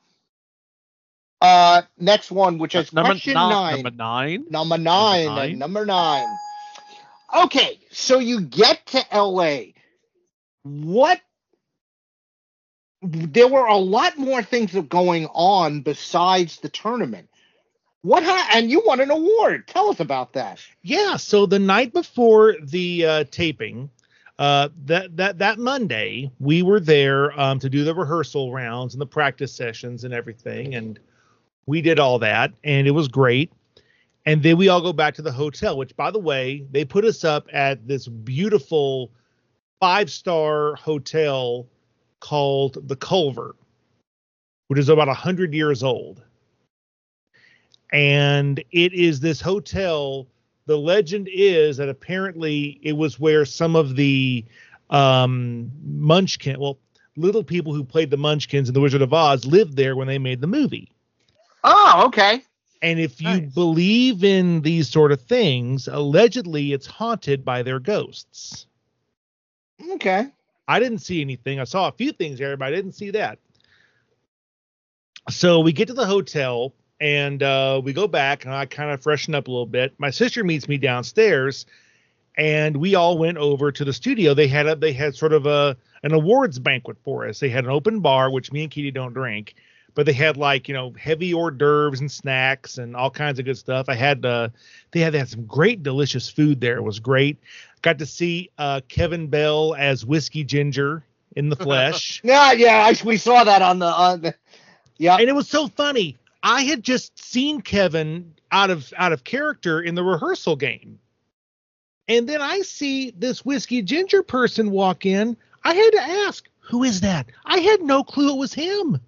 [SPEAKER 3] Next one, which is question 9.
[SPEAKER 4] Number 9.
[SPEAKER 3] Number 9. Okay, so you get to LA. There were a lot more things going on besides the tournament. And you won an award. Tell us about that.
[SPEAKER 20] Yeah, so the night before the taping, that Monday, we were there to do the rehearsal rounds and the practice sessions and everything, and we did all that, and it was great. And then we all go back to the hotel, which, by the way, they put us up at this beautiful 5-star hotel called the Culver, which is about 100 years old. And it is this hotel. The legend is that apparently it was where some of the little people who played the Munchkins in The Wizard of Oz lived there when they made the movie.
[SPEAKER 3] Oh, okay.
[SPEAKER 20] And if you believe in these sort of things, allegedly it's haunted by their ghosts.
[SPEAKER 3] Okay.
[SPEAKER 20] I didn't see anything. I saw a few things there, but I didn't see that. So we get to the hotel and we go back and I kind of freshen up a little bit. My sister meets me downstairs and we all went over to the studio. They had sort of an awards banquet for us. They had an open bar, which me and Katie don't drink, but they had heavy hors d'oeuvres and snacks and all kinds of good stuff. They had some great, delicious food there. It was great. Got to see Kevin Bell as Whiskey Ginger in the flesh.
[SPEAKER 3] We saw that on the. Yeah.
[SPEAKER 20] And it was so funny. I had just seen Kevin out of character in the rehearsal game. And then I see this Whiskey Ginger person walk in. I had to ask, who is that? I had no clue it was him.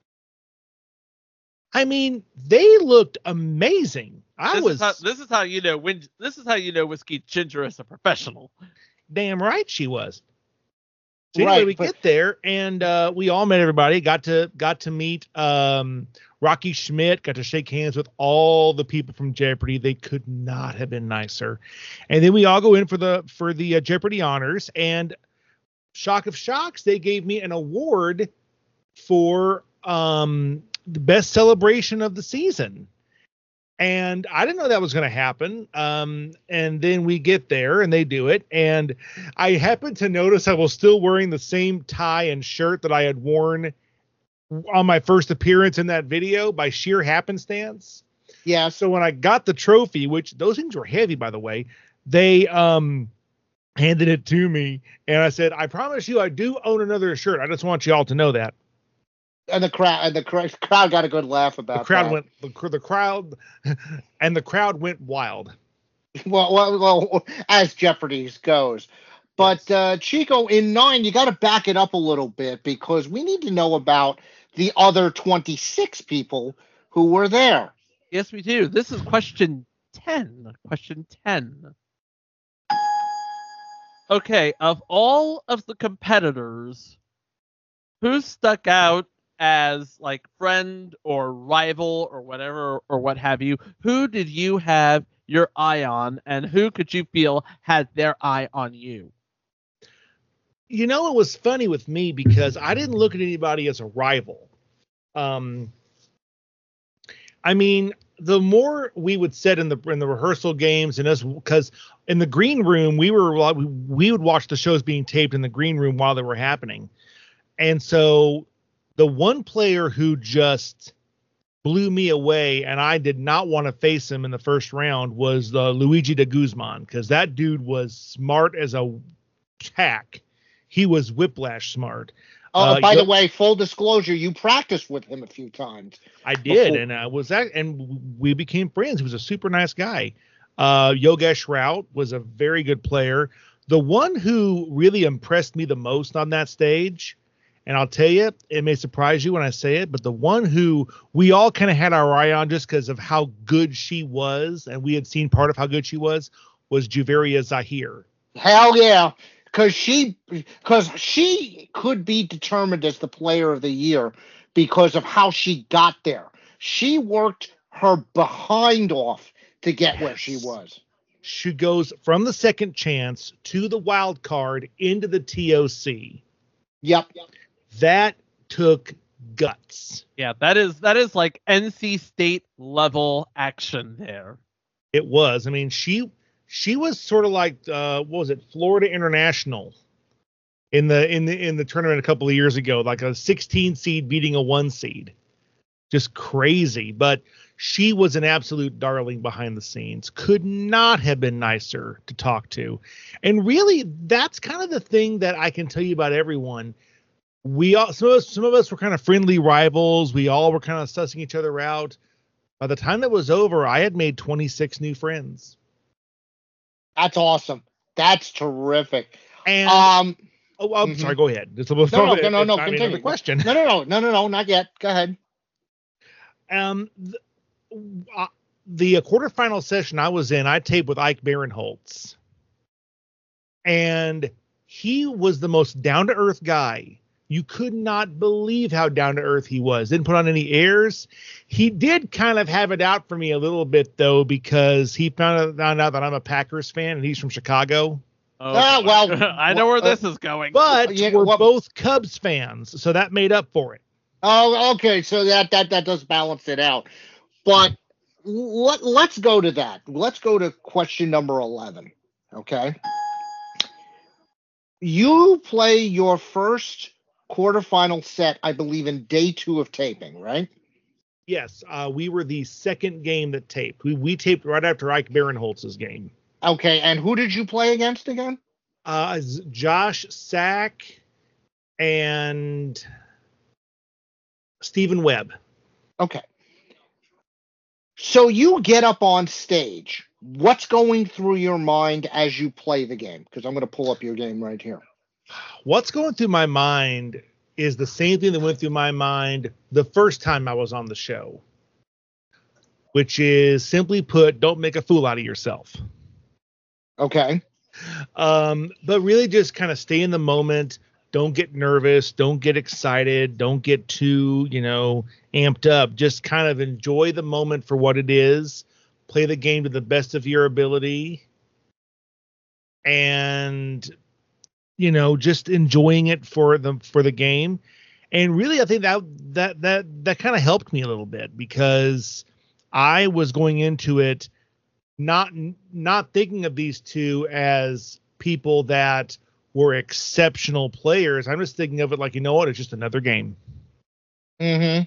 [SPEAKER 20] I mean, they looked amazing.
[SPEAKER 4] This is how you know Whiskey Ginger is a professional.
[SPEAKER 20] Damn right she was. So anyway, we get there and we all met everybody. Got to meet Rocky Schmidt. Got to shake hands with all the people from Jeopardy. They could not have been nicer. And then we all go in for the Jeopardy honors. And shock of shocks, they gave me an award for the best celebration of the season. And I didn't know that was going to happen. And then we get there and they do it. And I happened to notice I was still wearing the same tie and shirt that I had worn on my first appearance in that video by sheer happenstance.
[SPEAKER 3] Yeah.
[SPEAKER 20] So when I got the trophy, which those things were heavy, by the way, they handed it to me. And I said, I promise you, I do own another shirt. I just want you all to know that.
[SPEAKER 3] And the crowd got a good laugh about that.
[SPEAKER 20] The crowd went wild.
[SPEAKER 3] Well, as Jeopardy goes. But Chico, in 9, you got to back it up a little bit because we need to know about the other 26 people who were there.
[SPEAKER 4] Yes, we do. This is question 10. Question 10. Okay, of all of the competitors, who stuck out as like friend or rival or whatever or what have you? Who did you have your eye on and who could you feel had their eye on you?
[SPEAKER 20] You know, it was funny with me because I didn't look at anybody as a rival. I mean, the more we would sit in the rehearsal games and us, because in the green room, we would watch the shows being taped in the green room while they were happening. And so the one player who just blew me away and I did not want to face him in the first round was Luigi de Guzman, because that dude was smart as a tack. He was whiplash smart.
[SPEAKER 3] By the way, full disclosure, you practiced with him a few times.
[SPEAKER 20] I did, and we became friends. He was a super nice guy. Yogesh Raut was a very good player. The one who really impressed me the most on that stage, and I'll tell you, it may surprise you when I say it, but the one who we all kind of had our eye on just because of how good she was, and we had seen part of how good she was Juveria Zahir.
[SPEAKER 3] Hell yeah. because she could be determined as the player of the year because of how she got there. She worked her behind off to get where she was.
[SPEAKER 20] She goes from the second chance to the wild card into the TOC.
[SPEAKER 3] Yep.
[SPEAKER 20] That took guts.
[SPEAKER 4] Yeah, that is like NC State level action there.
[SPEAKER 20] It was. I mean, she was sort of like what was it, Florida International in the tournament a couple of years ago, like a 16 seed beating a 1 seed. Just crazy, but she was an absolute darling behind the scenes. Could not have been nicer to talk to. And really, that's kind of the thing that I can tell you about everyone. We all, some of us were kind of friendly rivals. We all were kind of sussing each other out. By the time that was over, I had made 26 new friends.
[SPEAKER 3] That's awesome. That's terrific.
[SPEAKER 20] And I'm sorry. Go ahead.
[SPEAKER 3] No,
[SPEAKER 20] continue the question.
[SPEAKER 3] No, not yet. Go ahead.
[SPEAKER 20] The quarterfinal session I was in, I taped with Ike Barinholtz, and he was the most down-to-earth guy. You could not believe how down-to-earth he was. Didn't put on any airs. He did kind of have it out for me a little bit, though, because he found out that I'm a Packers fan, and he's from Chicago.
[SPEAKER 4] Oh, well, I know where this is going.
[SPEAKER 20] But we're both Cubs fans, so that made up for it.
[SPEAKER 3] Oh, okay. So that does balance it out. But let's go to that. Let's go to question number 11. Okay. You play your first quarterfinal set, I believe, in day 2 of taping, right?
[SPEAKER 20] Yes. We were the second game that taped. We taped right after Ike Barinholtz's game.
[SPEAKER 3] Okay. And who did you play against again?
[SPEAKER 20] Josh Sack and Stephen Webb.
[SPEAKER 3] Okay. So you get up on stage. What's going through your mind as you play the game? Because I'm going to pull up your game right here.
[SPEAKER 20] What's going through my mind is the same thing that went through my mind the first time I was on the show, which is, simply put, don't make a fool out of yourself.
[SPEAKER 3] Okay.
[SPEAKER 20] But really just kind of stay in the moment. Don't get nervous. Don't get excited. Don't get too, amped up. Just kind of enjoy the moment for what it is. Play the game to the best of your ability. And, just enjoying it for the game. And really, I think that kind of helped me a little bit, because I was going into it not thinking of these two as people that were exceptional players. I'm just thinking of it like, it's just another game.
[SPEAKER 3] Mm-hmm.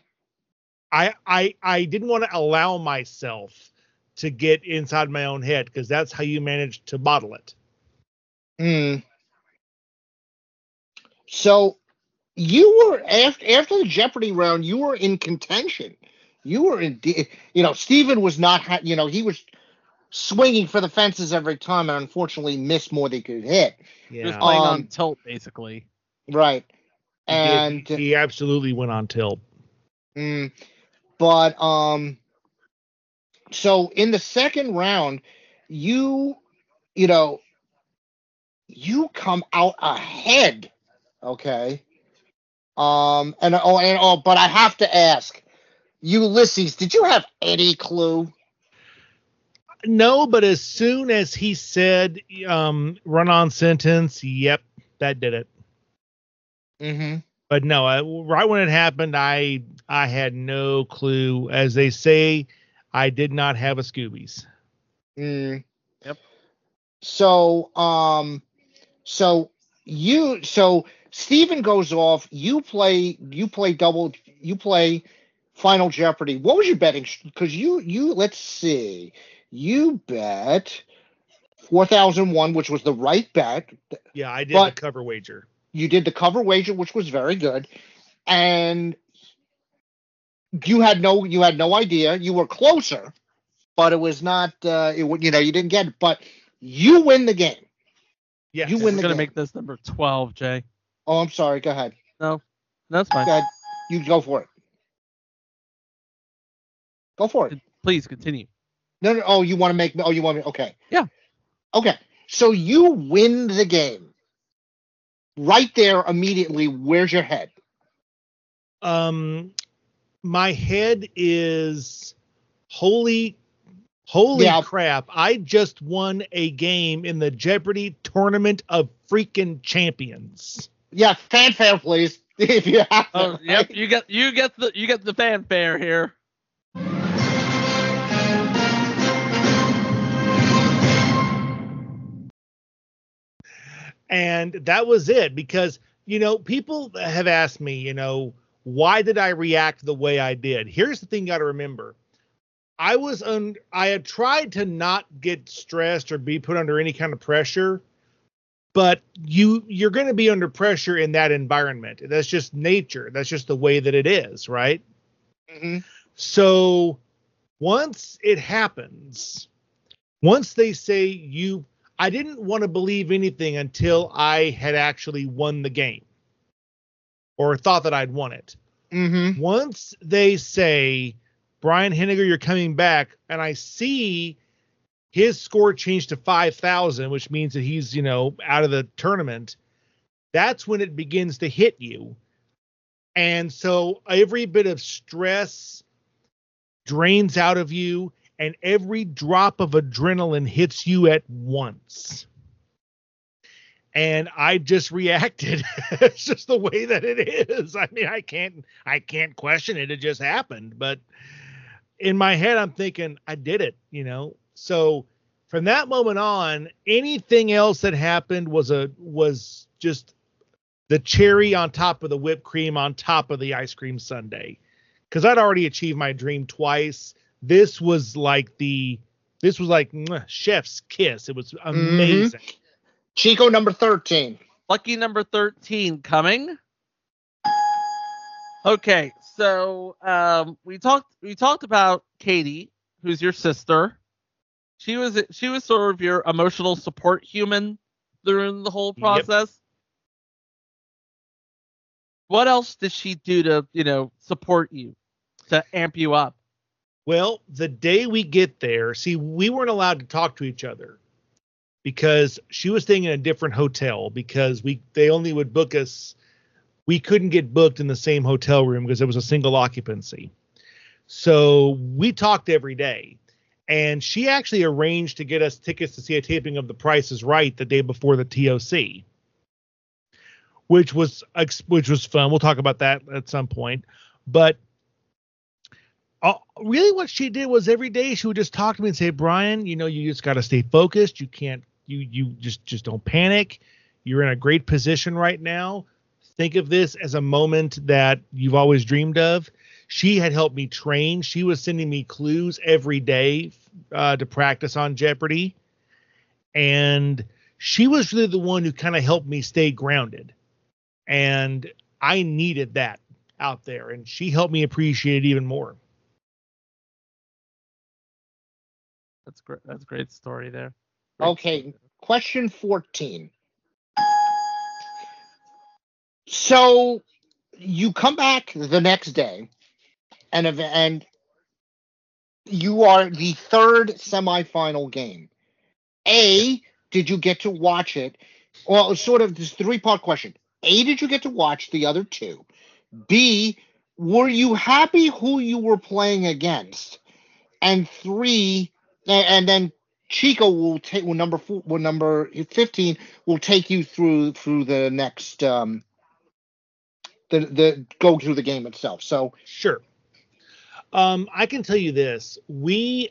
[SPEAKER 20] I didn't want to allow myself to get inside my own head, because that's how you manage to bottle it.
[SPEAKER 3] So you were after the Jeopardy round, you were in contention. You were in, Stephen was not, he was swinging for the fences every time and unfortunately missed more than he could hit.
[SPEAKER 4] Yeah. Just playing on tilt, basically.
[SPEAKER 3] Right. And
[SPEAKER 20] he absolutely went on tilt.
[SPEAKER 3] But so in the second round, you come out ahead. Okay. But I have to ask, Ulysses, did you have any clue?
[SPEAKER 20] No, but as soon as he said run-on sentence, yep, that did it.
[SPEAKER 3] Mm-hmm.
[SPEAKER 20] But no, right when it happened, I had no clue. As they say, I did not have a Scoobies.
[SPEAKER 3] Yep. So Stephen goes off. You play Final Jeopardy. What was your betting? Because you let's see. You bet 4,001, which was the right bet.
[SPEAKER 20] Yeah, I did the cover wager.
[SPEAKER 3] You did the cover wager, which was very good, and you had no idea. You were closer, but it was not. You didn't get it, but you win the game.
[SPEAKER 20] Yeah,
[SPEAKER 3] you win the game.
[SPEAKER 4] We're gonna make this number 12, Jay.
[SPEAKER 3] Oh, I'm sorry. Go ahead.
[SPEAKER 4] No, that's fine.
[SPEAKER 3] Go ahead. You go for it. Go for it.
[SPEAKER 4] Please continue.
[SPEAKER 3] No. Oh, you want to make? Oh, you want me? Okay.
[SPEAKER 4] Yeah.
[SPEAKER 3] Okay. So you win the game. right there immediately, where's your head?
[SPEAKER 20] My head is holy crap. I just won a game in the Jeopardy Tournament of Freaking Champions.
[SPEAKER 3] Yeah, fanfare, please. If you have to.
[SPEAKER 4] Oh, yep. You get the fanfare here.
[SPEAKER 20] And that was it, because, people have asked me, why did I react the way I did? Here's the thing you got to remember. I had tried to not get stressed or be put under any kind of pressure, but you're going to be under pressure in that environment. That's just nature. That's just the way that it is, right?
[SPEAKER 3] Mm-hmm.
[SPEAKER 20] So once it happens, once they say I didn't want to believe anything until I had actually won the game or thought that I'd won it.
[SPEAKER 3] Mm-hmm.
[SPEAKER 20] Once they say, Brian Henniger, you're coming back, and I see his score changed to 5,000, which means that he's, out of the tournament, that's when it begins to hit you. And so every bit of stress drains out of you, and every drop of adrenaline hits you at once. And I just reacted. It's just the way that it is. I mean, I can't question it. It just happened. But in my head, I'm thinking, I did it, So from that moment on, anything else that happened was just the cherry on top of the whipped cream on top of the ice cream sundae. Because I'd already achieved my dream twice. This was like chef's kiss. It was amazing.
[SPEAKER 3] Mm-hmm. Chico, number 13.
[SPEAKER 4] Lucky number 13 coming. Okay, so we talked about Katie, who's your sister. She was sort of your emotional support human during the whole process. Yep. What else did she do to, support you, to amp you up?
[SPEAKER 20] Well, the day we get there, see, we weren't allowed to talk to each other because she was staying in a different hotel because they only would book us. We couldn't get booked in the same hotel room because it was a single occupancy. So we talked every day, and she actually arranged to get us tickets to see a taping of The Price is Right the day before the TOC, which was fun. We'll talk about that at some point. But really what she did was every day she would just talk to me and say, Brian, you just got to stay focused. You can't, you just don't panic. You're in a great position right now. Think of this as a moment that you've always dreamed of. She had helped me train. She was sending me clues every day to practice on Jeopardy. And she was really the one who kind of helped me stay grounded. And I needed that out there. And she helped me appreciate it even more.
[SPEAKER 4] That's a great story there.
[SPEAKER 3] Okay, question 14. So you come back the next day, and you are the third semifinal game. A, did you get to watch it? Well, sort of this 3-part question. A, did you get to watch the other two? B, were you happy who you were playing against? And 3, and then Chico will take number 15 will take you through the next go through the game itself. So
[SPEAKER 20] sure. I can tell you this. We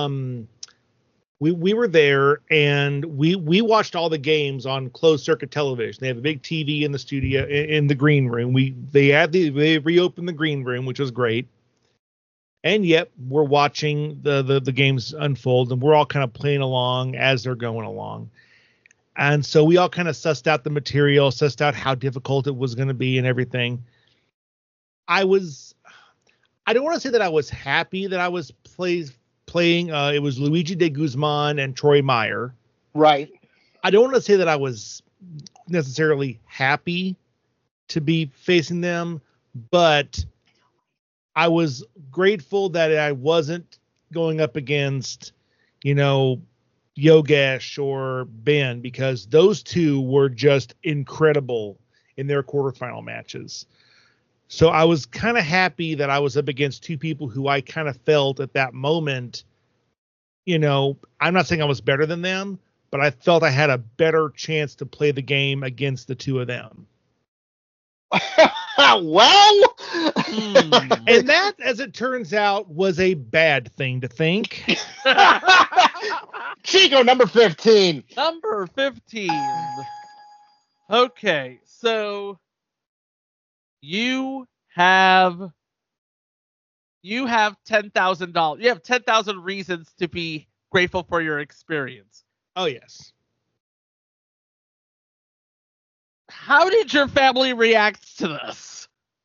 [SPEAKER 20] were there and we watched all the games on closed circuit television. They have a big TV in the studio in the green room. They reopened the green room, which was great. And yet we're watching the games unfold, and we're all kind of playing along as they're going along. And so we all kind of sussed out the material, sussed out how difficult it was going to be and everything. I don't want to say that I was happy that I was playing. It was Luigi de Guzman and Troy Meyer.
[SPEAKER 3] Right.
[SPEAKER 20] I don't want to say that I was necessarily happy to be facing them, but I was grateful that I wasn't going up against, Yogesh or Ben, because those two were just incredible in their quarterfinal matches. So I was kind of happy that I was up against two people who I kind of felt at that moment, I'm not saying I was better than them, but I felt I had a better chance to play the game against the two of them.
[SPEAKER 3] Well,
[SPEAKER 20] and that, as it turns out, was a bad thing to think.
[SPEAKER 3] Chico, number 15.
[SPEAKER 4] Number 15. Okay, so you have $10,000. You have 10,000 reasons to be grateful for your experience.
[SPEAKER 20] Oh, yes.
[SPEAKER 4] How did your family react to this?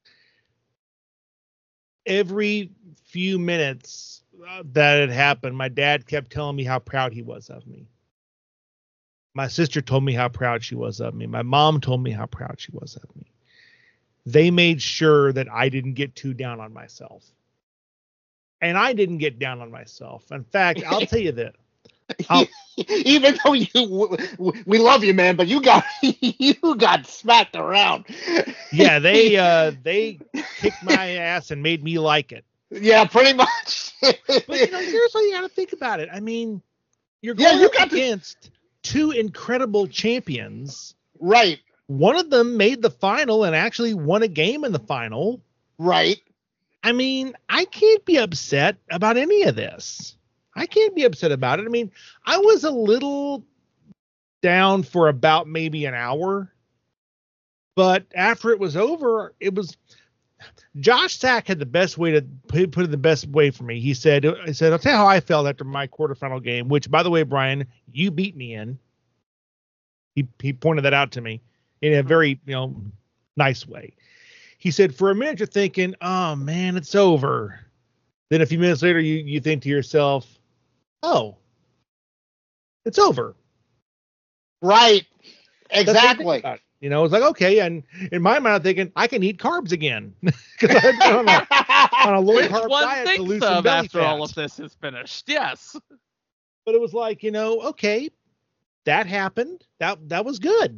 [SPEAKER 20] Every few minutes that it happened, my dad kept telling me how proud he was of me. My sister told me how proud she was of me. My mom told me how proud she was of me. They made sure that I didn't get too down on myself. And I didn't get down on myself. In fact, I'll tell you this.
[SPEAKER 3] Even though we love you, man, but you got smacked around.
[SPEAKER 20] Yeah, they kicked my ass and made me like it.
[SPEAKER 3] Yeah, pretty much.
[SPEAKER 20] But here's what you got to think about it. I mean, you're going up against two incredible champions.
[SPEAKER 3] Right.
[SPEAKER 20] One of them made the final and actually won a game in the final.
[SPEAKER 3] Right.
[SPEAKER 20] I mean, I can't be upset about any of this. I can't be upset about it. I mean, I was a little down for about maybe an hour. But after it was over, Josh Sack had the best way to put it the best way for me. He said, I'll tell you how I felt after my quarterfinal game, which, by the way, Brian, you beat me in. He pointed that out to me in a very, nice way. He said, for a minute, you're thinking, oh, man, it's over. Then a few minutes later, you think to yourself, oh, it's over.
[SPEAKER 3] Right. Exactly.
[SPEAKER 20] It's like, okay. And in my mind, I'm thinking, I can eat carbs again. Because I've been on a low carb diet to lose some belly
[SPEAKER 4] after
[SPEAKER 20] fat.
[SPEAKER 4] all of this is finished. Yes.
[SPEAKER 20] But it was like, okay, that happened. That was good,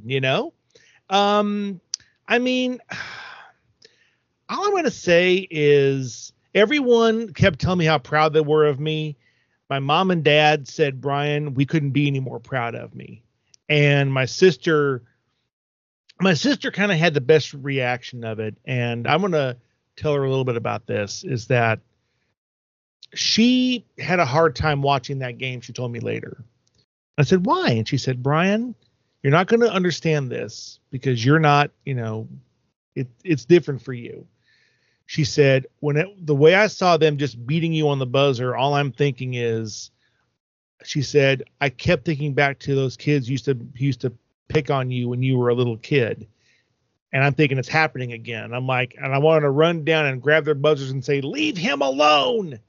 [SPEAKER 20] I mean, all I'm going to say is everyone kept telling me how proud they were of me. My mom and dad said, Brian, we couldn't be any more proud of me. And my sister kind of had the best reaction of it. And I'm going to tell her a little bit about this, is that she had a hard time watching that game. She told me later. I said, why? And she said, Brian, you're not going to understand this because you're not, it's different for you. She said, the way I saw them just beating you on the buzzer, all I'm thinking is, she said, I kept thinking back to those kids who used to pick on you when you were a little kid. And I'm thinking it's happening again. I'm like, and I wanted to run down and grab their buzzers and say, leave him alone.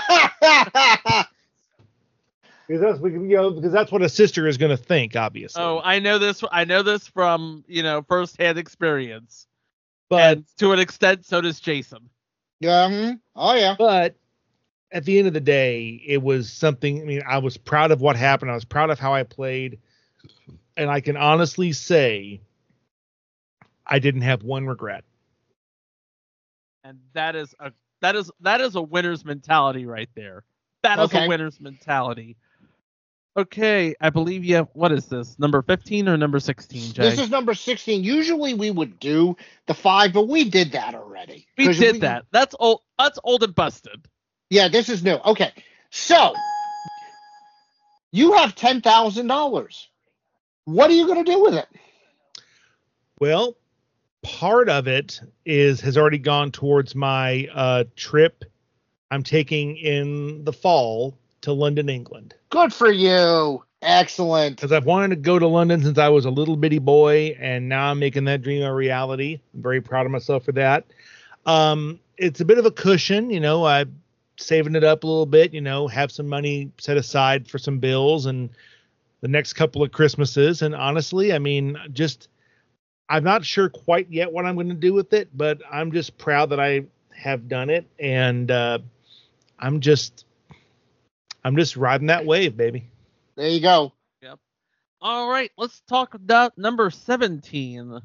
[SPEAKER 20] Because that's what a sister is going to think, obviously.
[SPEAKER 4] Oh, I know this from, firsthand experience.
[SPEAKER 20] But
[SPEAKER 4] and to an extent, so does Jason.
[SPEAKER 3] Yeah. Oh, yeah.
[SPEAKER 20] But at the end of the day, it was something. I mean, I was proud of what happened. I was proud of how I played. And I can honestly say I didn't have one regret.
[SPEAKER 4] And that is a winner's mentality right there. That is a winner's mentality. Okay, I believe you have, what is this, number 15 or number 16, Jay?
[SPEAKER 3] This is number 16. Usually we would do the 5, but we did that already.
[SPEAKER 4] We did that. That's old and busted.
[SPEAKER 3] Yeah, this is new. Okay, so you have $10,000. What are you going to do with it?
[SPEAKER 20] Well, part of it has already gone towards my trip I'm taking in the fall to London, England.
[SPEAKER 3] Good for you. Excellent.
[SPEAKER 20] Because I've wanted to go to London since I was a little bitty boy, and now I'm making that dream a reality. I'm very proud of myself for that. It's a bit of a cushion, I'm saving it up a little bit, have some money set aside for some bills and the next couple of Christmases. And honestly, I mean, I'm not sure quite yet what I'm going to do with it, but I'm just proud that I have done it. And I'm just riding that wave, baby.
[SPEAKER 3] There you go.
[SPEAKER 4] Yep. All right, let's talk about number 17.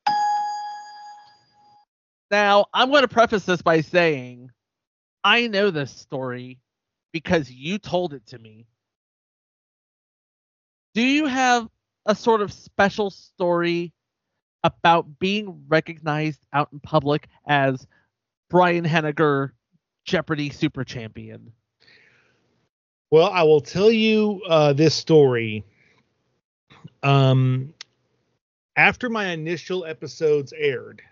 [SPEAKER 4] Now, I'm going to preface this by saying I know this story because you told it to me. Do you have a sort of special story about being recognized out in public as Brian Henniger, Jeopardy Super Champion?
[SPEAKER 20] Well, I will tell you this story. After my initial episodes aired,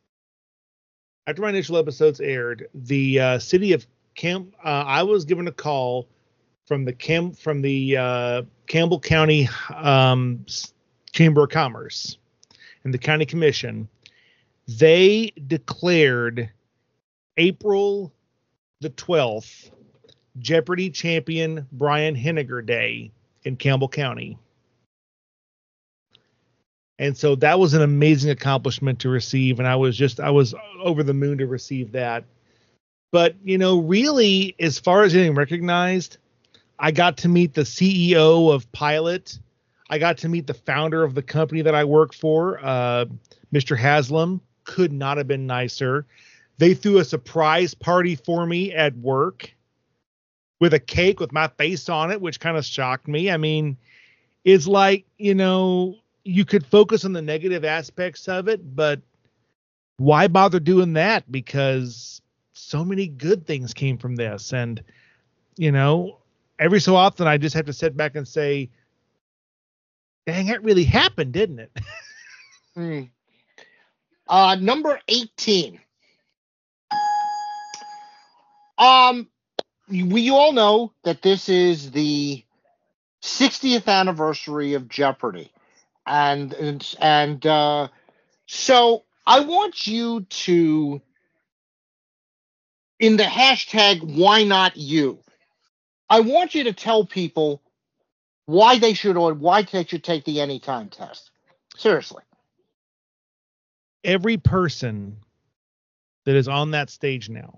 [SPEAKER 20] the city of I was given a call from the Campbell County Chamber of Commerce and the county commission. They declared April the 12th Jeopardy champion Brian Henniger Day in Campbell County. And so that was an amazing accomplishment to receive, and I was over the moon to receive that. But, really, as far as getting recognized, I got to meet the CEO of Pilot. I got to meet the founder of the company that I work for, Mr. Haslam. Could not have been nicer. They threw a surprise party for me at work with a cake with my face on it, which kind of shocked me. I mean, it's like, you could focus on the negative aspects of it, but why bother doing that? Because so many good things came from this. And, every so often I just have to sit back and say, dang, it really happened, didn't it?
[SPEAKER 3] Number 18. We all know that this is the 60th anniversary of Jeopardy. And so I want you to, in the hashtag why not you, I want you to tell people why they should take the Anytime test. Seriously.
[SPEAKER 20] Every person that is on that stage now,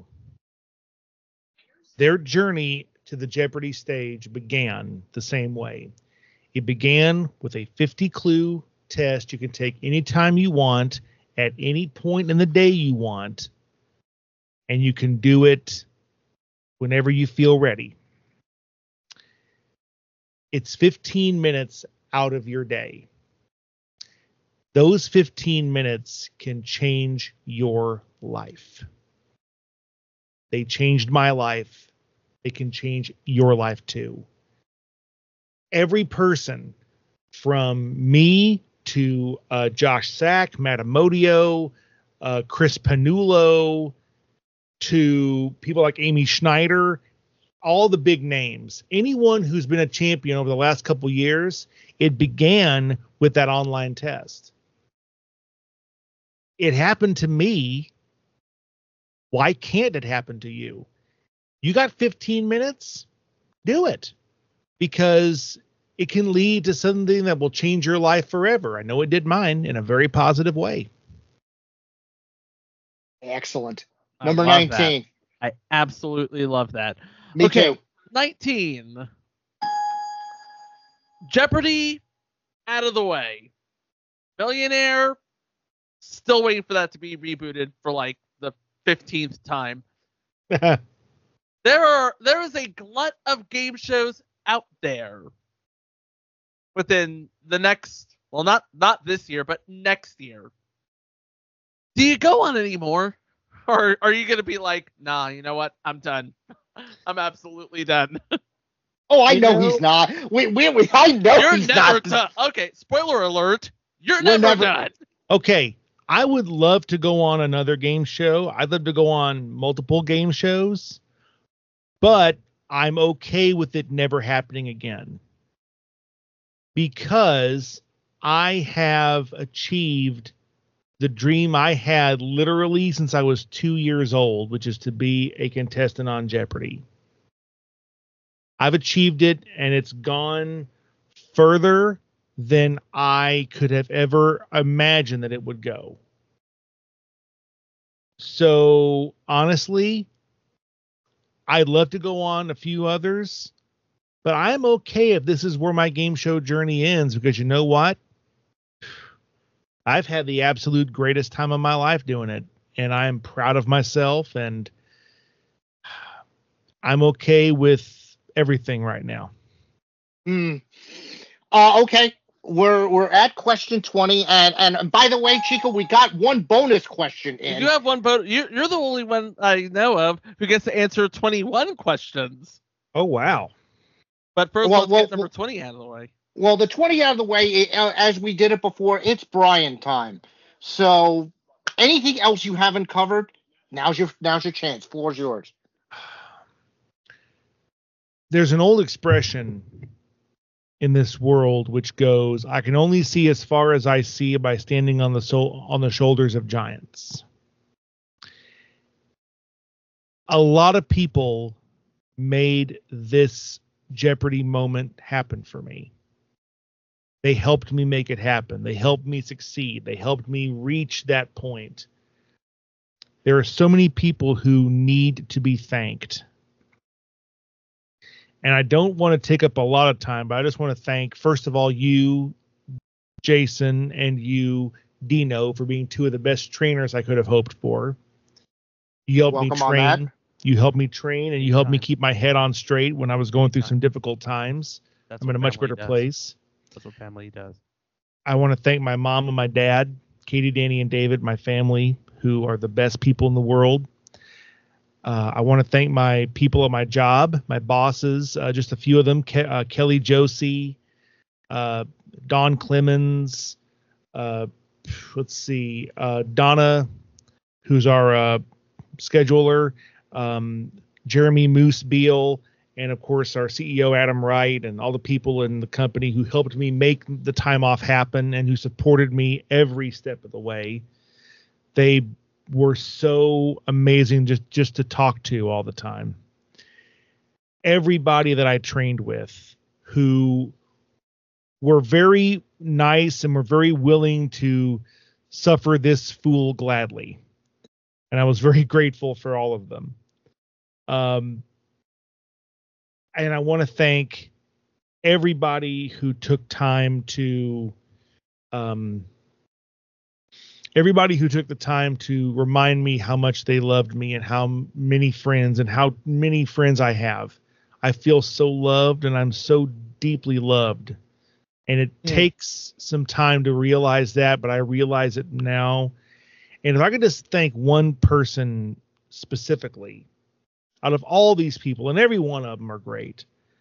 [SPEAKER 20] their journey to the Jeopardy stage began the same way. It began with a 50-clue test you can take anytime you want, at any point in the day you want, and you can do it whenever you feel ready. It's 15 minutes out of your day. Those 15 minutes can change your life. They changed my life. They can change your life too. Every person from me to Josh Sack, Matt Amodio, Chris Panullo, to people like Amy Schneider, all the big names, anyone who's been a champion over the last couple years, it began with that online test. It happened to me. Why can't it happen to you? You got 15 minutes? Do it. Because it can lead to something that will change your life forever. I know it did mine in a very positive way.
[SPEAKER 3] Excellent. Number 19.
[SPEAKER 4] I absolutely love that.
[SPEAKER 3] Me too.
[SPEAKER 4] 19. Jeopardy out of the way. Millionaire, still waiting for that to be rebooted for like the 15th time. There is a glut of game shows out there within the next, well, not this year, but next year. Do you go on anymore? Or are you going to be like, nah, you know what? I'm done. I'm absolutely done.
[SPEAKER 3] Oh, I know he's not. I know
[SPEAKER 4] You're
[SPEAKER 3] he's
[SPEAKER 4] never
[SPEAKER 3] not.
[SPEAKER 4] done. Okay, spoiler alert. You're never done.
[SPEAKER 20] Okay, I would love to go on another game show. I'd love to go on multiple game shows. But I'm okay with it never happening again. Because I have achieved the dream I had literally since I was 2 years old, which is to be a contestant on Jeopardy. I've achieved it, and it's gone further than I could have ever imagined that it would go. So, honestly, I'd love to go on a few others, But I'm okay if this is where my game show journey ends, because you know what? I've had the absolute greatest time of my life doing it, and I'm proud of myself, and I'm okay with everything right now.
[SPEAKER 3] Okay. We're at question 20, and by the way, Chico, we got one bonus question in.
[SPEAKER 4] You do have one bonus. You're the only one I know of who gets to answer 21 questions.
[SPEAKER 20] Oh, wow.
[SPEAKER 4] But first, let's get number 20 out of the way.
[SPEAKER 3] Well, the 20 out of the way, as we did it before, it's Brian time. So, anything else you haven't covered? Now's your chance. Floor's yours.
[SPEAKER 20] There's an old expression in this world which goes, "I can only see as far as I see by standing on the shoulders of giants." A lot of people made this Jeopardy moment happen for me. They helped me make it happen. They helped me succeed. They helped me reach that point. There are so many people who need to be thanked. And I don't want to take up a lot of time, but I just want to thank, first of all, you, Jason, and you, Dino, for being two of the best trainers I could have hoped for. You helped me train. You helped me train, and you helped me keep my head on straight when I was going through some difficult times. I'm in a much better place.
[SPEAKER 4] That's what family does.
[SPEAKER 20] I want to thank my mom and my dad, Katie, Danny, and David, my family, who are the best people in the world. I want to thank my people at my job, my bosses, just a few of them, Kelly Josie, Don Clemens, Donna, who's our scheduler, Jeremy Moose Beal, and of course our CEO Adam Wright, and all the people in the company who helped me make the time off happen and who supported me every step of the way. They were so amazing just to talk to all the time. Everybody that I trained with who were very nice and were very willing to suffer this fool gladly. And I was very grateful for all of them. And I want to thank everybody who took time to the time to remind me how much they loved me and how many friends I have. I feel so loved, and I'm so deeply loved. And it takes some time to realize that, but I realize it now. And if I could just thank one person specifically out of all these people, and every one of them are great,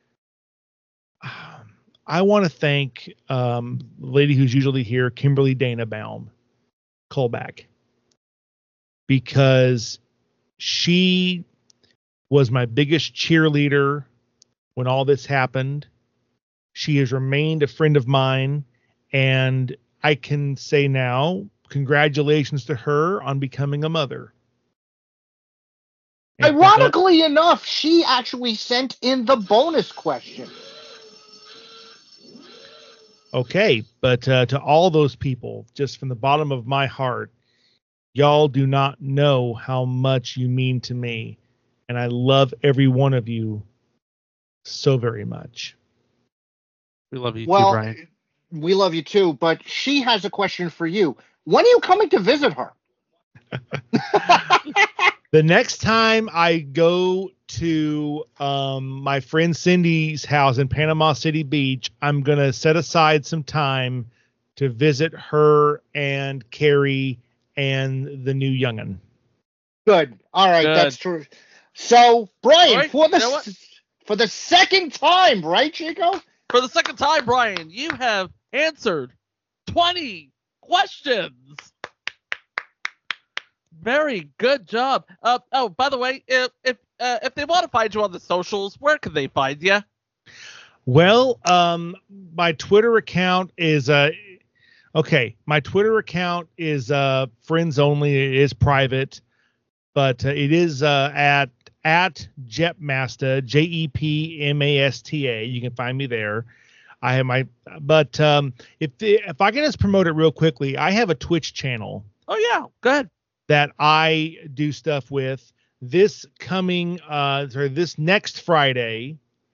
[SPEAKER 20] I want to thank the lady who's usually here, Kimberly Dana Baum Colback, because she was my biggest cheerleader when all this happened. She has remained a friend of mine, and I can say now, congratulations to her on becoming a mother.
[SPEAKER 3] Ironically enough, she actually sent in the bonus question.
[SPEAKER 20] Okay, but to all those people, just from the bottom of my heart, y'all do not know how much you mean to me, and I love every one of you so very much.
[SPEAKER 4] We love you too, Brian.
[SPEAKER 3] We love you too, but she has a question for you. When are you coming to visit her?
[SPEAKER 20] The next time I go to my friend Cindy's house in Panama City Beach, I'm going to set aside some time to visit her and Carrie and the new young'un.
[SPEAKER 3] Good. All right.
[SPEAKER 4] Good.
[SPEAKER 3] That's true. So, Brian,
[SPEAKER 4] Right,
[SPEAKER 3] for
[SPEAKER 4] you know
[SPEAKER 3] the second time, right, Chico?
[SPEAKER 4] For the second time, Brian, you have answered 20 questions. Very good job. Oh, by the way, if they want to find you on the socials, where can they find you?
[SPEAKER 20] Well, my Twitter account is my Twitter account is friends only. It is private, but it is at Jepmasta, Jepmasta. You can find me there. I have if I can just promote it real quickly, I have a Twitch channel.
[SPEAKER 4] Oh yeah, good.
[SPEAKER 20] That I do stuff with. This next Friday,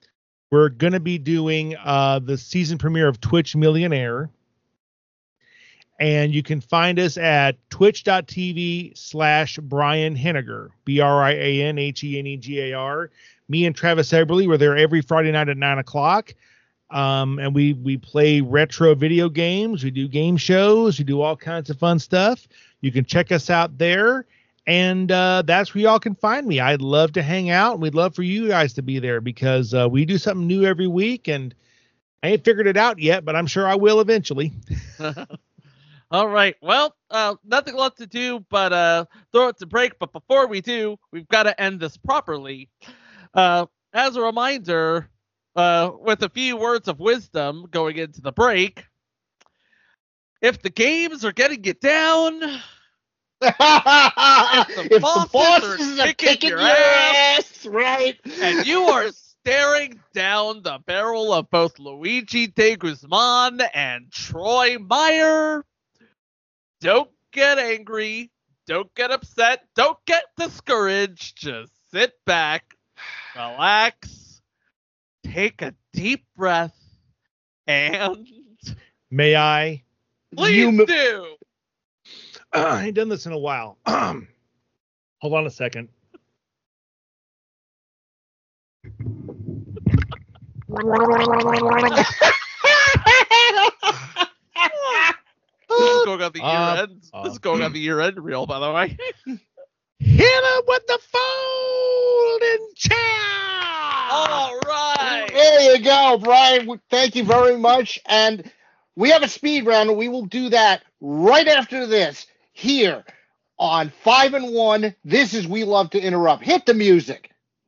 [SPEAKER 20] we're going to be doing the season premiere of Twitch Millionaire. And you can find us at twitch.tv/Brian Henniger, BrianHennegar. Me and Travis Eberly, we're there every Friday night at 9 o'clock. And we play retro video games. We do game shows. We do all kinds of fun stuff. You can check us out there. And that's where y'all can find me. I'd love to hang out. And we'd love for you guys to be there because we do something new every week. And I ain't figured it out yet, but I'm sure I will eventually.
[SPEAKER 4] All right. Well, nothing left to do but throw it to break. But before we do, we've got to end this properly. As a reminder, with a few words of wisdom going into the break, if the games are getting you down, if the bosses are kicking your ass,
[SPEAKER 3] right?
[SPEAKER 4] And you are staring down the barrel of both Luigi de Guzman and Troy Meyer, don't get angry, don't get upset, don't get discouraged. Just sit back, relax, take a deep breath, and...
[SPEAKER 20] May I?
[SPEAKER 4] Please do!
[SPEAKER 20] I ain't done this in a while. Hold on a second.
[SPEAKER 4] This is going on the year end. This is going on the year end reel, by the way.
[SPEAKER 20] Hit him with the folding chair.
[SPEAKER 4] All right.
[SPEAKER 3] There you go, Brian. Thank you very much. And we have a speed round. We will do that right after this here on 5 and 1. This is We Love to Interrupt. Hit the music.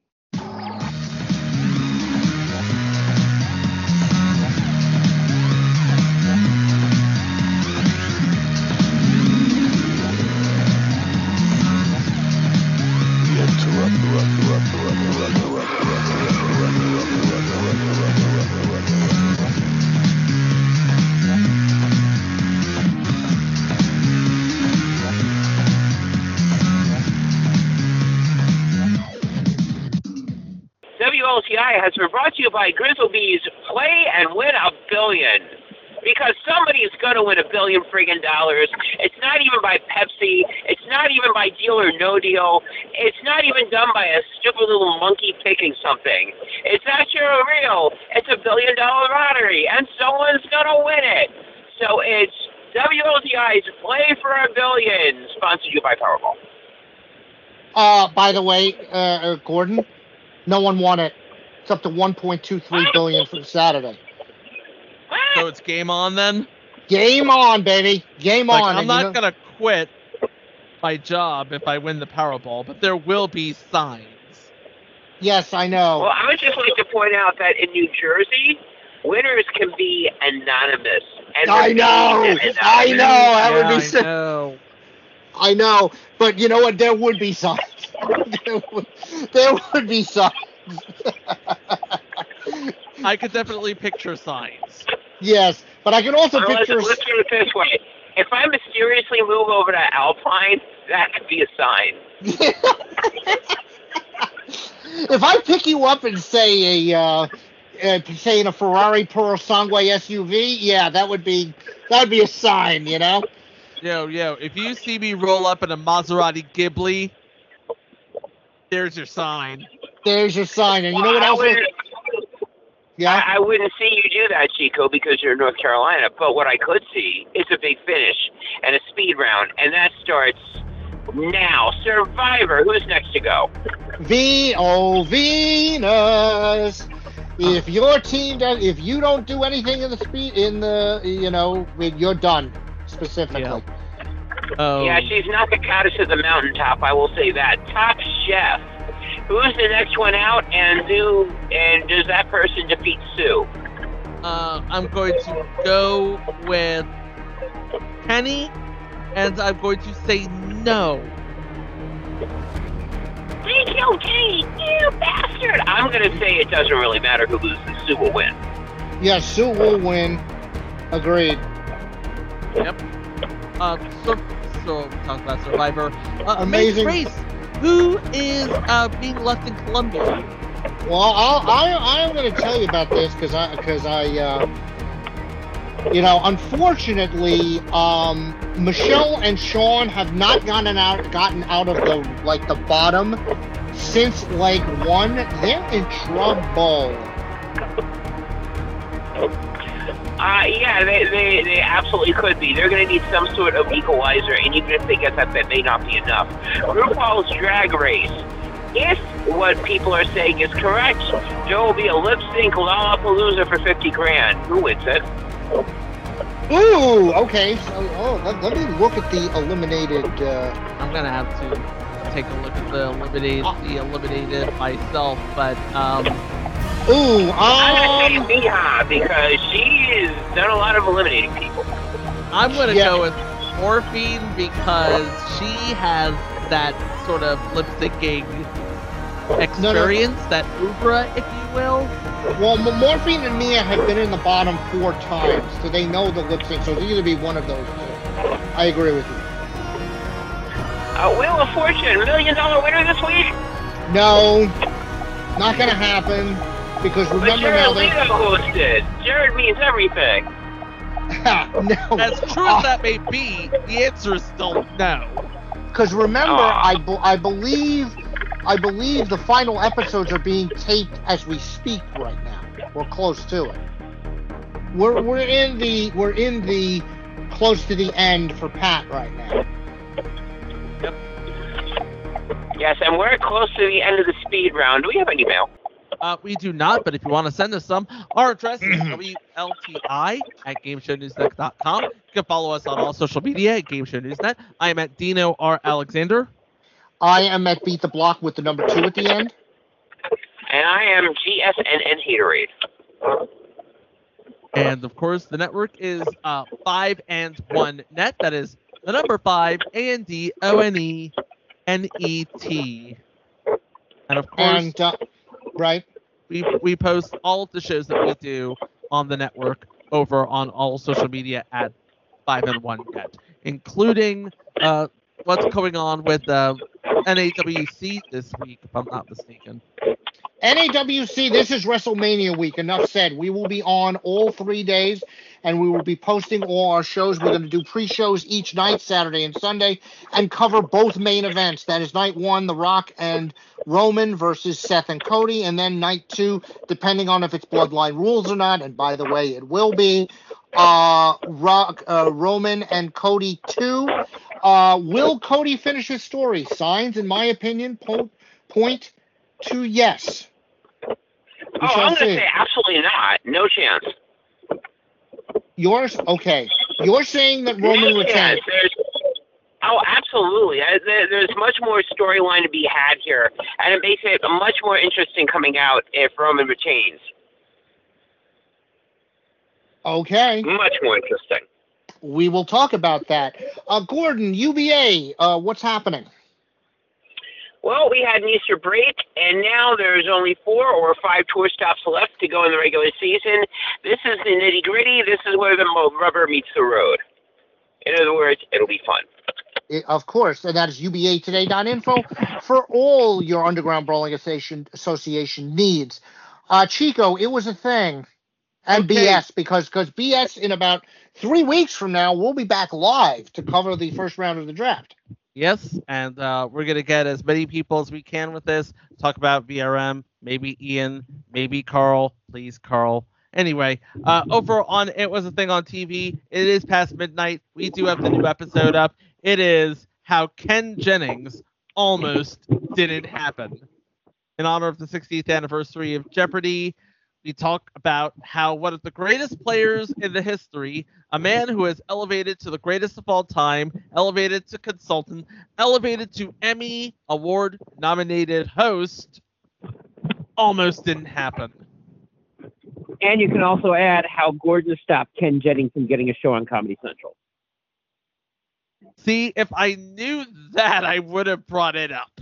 [SPEAKER 2] WLTI has been brought to you by Grizzlebees. Play and win $1 billion. Because somebody's going to win $1 billion friggin' dollars. It's not even by Pepsi. It's not even by Deal or No Deal. It's not even done by a stupid little monkey picking something. It's actually real. It's $1 billion lottery, and someone's going to win it. So it's WLTI's Play for $1 billion, sponsored you by Powerball.
[SPEAKER 3] By the way, Gordon, no one won it. It's up to $1.23 billion for Saturday.
[SPEAKER 4] So it's game on then?
[SPEAKER 3] Game on, baby. Game on.
[SPEAKER 4] I'm not going to quit my job if I win the Powerball, but there will be signs.
[SPEAKER 3] Yes, I know.
[SPEAKER 2] Well, I would just like to point out that in New Jersey, winners can be anonymous. And
[SPEAKER 3] I know. That would be so. I know. But you know what? There would be signs. there would be signs.
[SPEAKER 4] I could definitely picture signs.
[SPEAKER 3] Yes, but I can also picture...
[SPEAKER 2] Let's do it this way. If I mysteriously move over to Alpine, that could be a sign.
[SPEAKER 3] If I pick you up and say in a Ferrari Purosangue SUV, yeah, that would be a sign, you know?
[SPEAKER 4] Yo, if you see me roll up in a Maserati Ghibli, there's your sign.
[SPEAKER 3] There's your sign. And you know what else?
[SPEAKER 2] I wouldn't see you do that, Chico, because you're in North Carolina. But what I could see is a big finish and a speed round, and that starts now. Survivor, who's next to go?
[SPEAKER 3] Venus. If your team if you don't do anything in you're done. Specifically.
[SPEAKER 2] Yeah. Yeah, she's not the goddess of the mountaintop. I will say that. Top Chef. Who's the next one out, and does that person defeat Sue?
[SPEAKER 4] I'm going to go with Penny, and I'm going to say no.
[SPEAKER 2] Thank you, Kenny, you bastard! I'm going to say it doesn't really matter who loses. Sue will win.
[SPEAKER 3] Yeah, Sue will win. Agreed.
[SPEAKER 4] Yep. So talk about Survivor.
[SPEAKER 3] Amazing
[SPEAKER 4] race. Who is being left in Columbia?
[SPEAKER 3] Well, I'm going to tell you about this because unfortunately, Michelle and Sean have not gotten out of the bottom since leg 1. They're in trouble.
[SPEAKER 2] Yeah, they absolutely could be. They're going to need some sort of equalizer, and even if they get that may not be enough. RuPaul's Drag Race. If what people are saying is correct, there will be a lip sync Lollapalooza for $50,000. Who wins it?
[SPEAKER 3] Ooh, okay. So, let me look at the eliminated.
[SPEAKER 4] I'm gonna have to take a look at the eliminated myself, but
[SPEAKER 3] Ooh,
[SPEAKER 2] I'm gonna say Miha because she's done a lot of eliminating people.
[SPEAKER 4] I'm gonna go with Morphine because she has that sort of lip syncing experience, that oeuvre, if you will.
[SPEAKER 3] Well, Morphine and Mia have been in the bottom 4 times, so they know the lip sync, so it's either be one of those two. I agree with you.
[SPEAKER 2] Wheel of Fortune, $1 million winner this week?
[SPEAKER 3] No, not gonna happen, because remember now
[SPEAKER 2] Jared Leto hosted. Jared means everything.
[SPEAKER 3] No.
[SPEAKER 4] As true as that may be, the answer is still no.
[SPEAKER 3] Because remember, I believe the final episodes are being taped as we speak right now. We're close to it. We're in the close to the end for Pat right now.
[SPEAKER 2] Yep. Yes, and we're close to the end of the speed round. Do we have any mail?
[SPEAKER 4] We do not, but if you want to send us some, our address is WLTI@GameShowNewsNet.com. You can follow us on all social media at GameShowNewsNet. I am at Dino R. Alexander.
[SPEAKER 3] I am at Beat the Block with the number 2 at the end.
[SPEAKER 2] And I am GSNN Haterade.
[SPEAKER 4] And of course, the network is 5 and 1 net. That is the number 5 ANDONENET. And of course,
[SPEAKER 3] right.
[SPEAKER 4] We post all of the shows that we do on the network over on all social media at 5 and 1 net, including what's going on with NAWC this week, if I'm not mistaken.
[SPEAKER 3] NAWC, this is WrestleMania week. Enough said. We will be on all 3 days, and we will be posting all our shows. We're going to do pre-shows each night, Saturday and Sunday, and cover both main events. That is night 1, The Rock and Roman versus Seth and Cody, and then night 2, depending on if it's Bloodline Rules or not, and by the way, it will be, Roman and Cody 2. Will Cody finish his story? Signs, in my opinion, point to yes.
[SPEAKER 2] I'm going to say absolutely not. No chance.
[SPEAKER 3] Yours? Okay. You're saying that Roman retains.
[SPEAKER 2] Absolutely. There's much more storyline to be had here, and it makes it much more interesting coming out if Roman retains.
[SPEAKER 3] Okay.
[SPEAKER 2] Much more interesting.
[SPEAKER 3] We will talk about that. Gordon, UBA, what's happening?
[SPEAKER 2] Well, we had an Easter break, and now there's only 4 or 5 tour stops left to go in the regular season. This is the nitty-gritty. This is where the rubber meets the road. In other words, it'll be fun.
[SPEAKER 3] Of course, and that is UBAtoday.info for all your Underground Brawling Association needs. Chico, it was a thing. And okay. BS, because BS in about 3 weeks from now, we'll be back live to cover the first round of the draft.
[SPEAKER 4] Yes, and we're going to get as many people as we can with this. Talk about VRM, maybe Ian, maybe Carl. Please, Carl. Anyway, over on It Was a Thing on TV, it is past midnight. We do have the new episode up. It is How Ken Jennings Almost Didn't Happen. In honor of the 60th anniversary of Jeopardy! We talk about how one of the greatest players in the history, a man who has elevated to the greatest of all time, elevated to consultant, elevated to Emmy Award-nominated host, almost didn't happen.
[SPEAKER 15] And you can also add how Gordon stopped Ken Jennings from getting a show on Comedy Central.
[SPEAKER 4] See, if I knew that, I would have brought it up.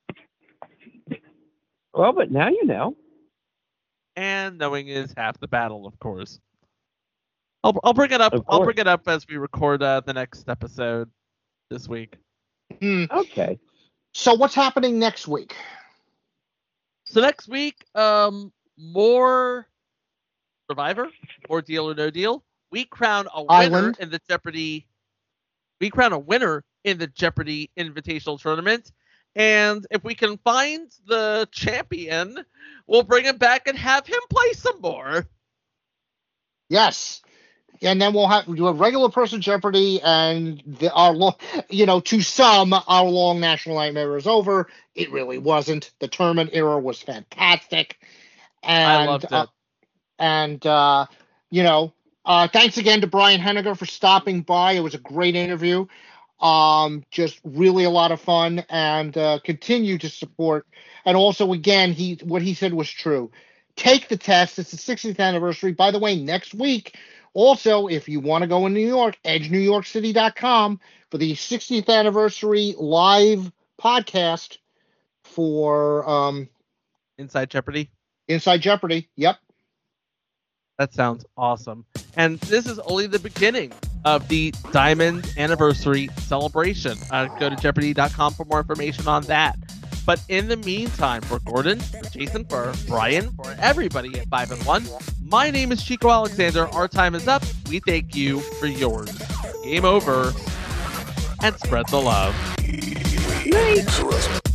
[SPEAKER 15] Well, but now you know.
[SPEAKER 4] And knowing is half the battle, of course. I'll bring it up. I'll bring it up as we record the next episode this week.
[SPEAKER 15] Okay.
[SPEAKER 3] So what's happening next week?
[SPEAKER 4] So next week, more Survivor, more Deal or No Deal. We crown a winner
[SPEAKER 3] Island.
[SPEAKER 4] in the Jeopardy. We crown a winner in the Jeopardy Invitational Tournament. And if we can find the champion, we'll bring him back and have him play some more.
[SPEAKER 3] Yes. And then we'll do a regular person Jeopardy, and to some, our long national nightmare is over. It really wasn't. The tournament era was fantastic. And,
[SPEAKER 4] I loved it.
[SPEAKER 3] Thanks again to Brian Henniger for stopping by. It was a great interview. Just really a lot of fun, and continue to support. And also, again, what he said was true. Take the test. It's the 60th anniversary. By the way, next week, also, if you want to go in New York, edgenewyorkcity.com for the 60th anniversary live podcast for
[SPEAKER 4] Inside Jeopardy.
[SPEAKER 3] Inside Jeopardy. Yep.
[SPEAKER 4] That sounds awesome. And this is only the beginning of the Diamond Anniversary celebration. Go to Jeopardy.com for more information on that. But in the meantime, for Gordon, for Jason, for Brian, for everybody at 5 and 1, my name is Chico Alexander. Our time is up. We thank you for yours. Game over. And spread the love.
[SPEAKER 9] Night.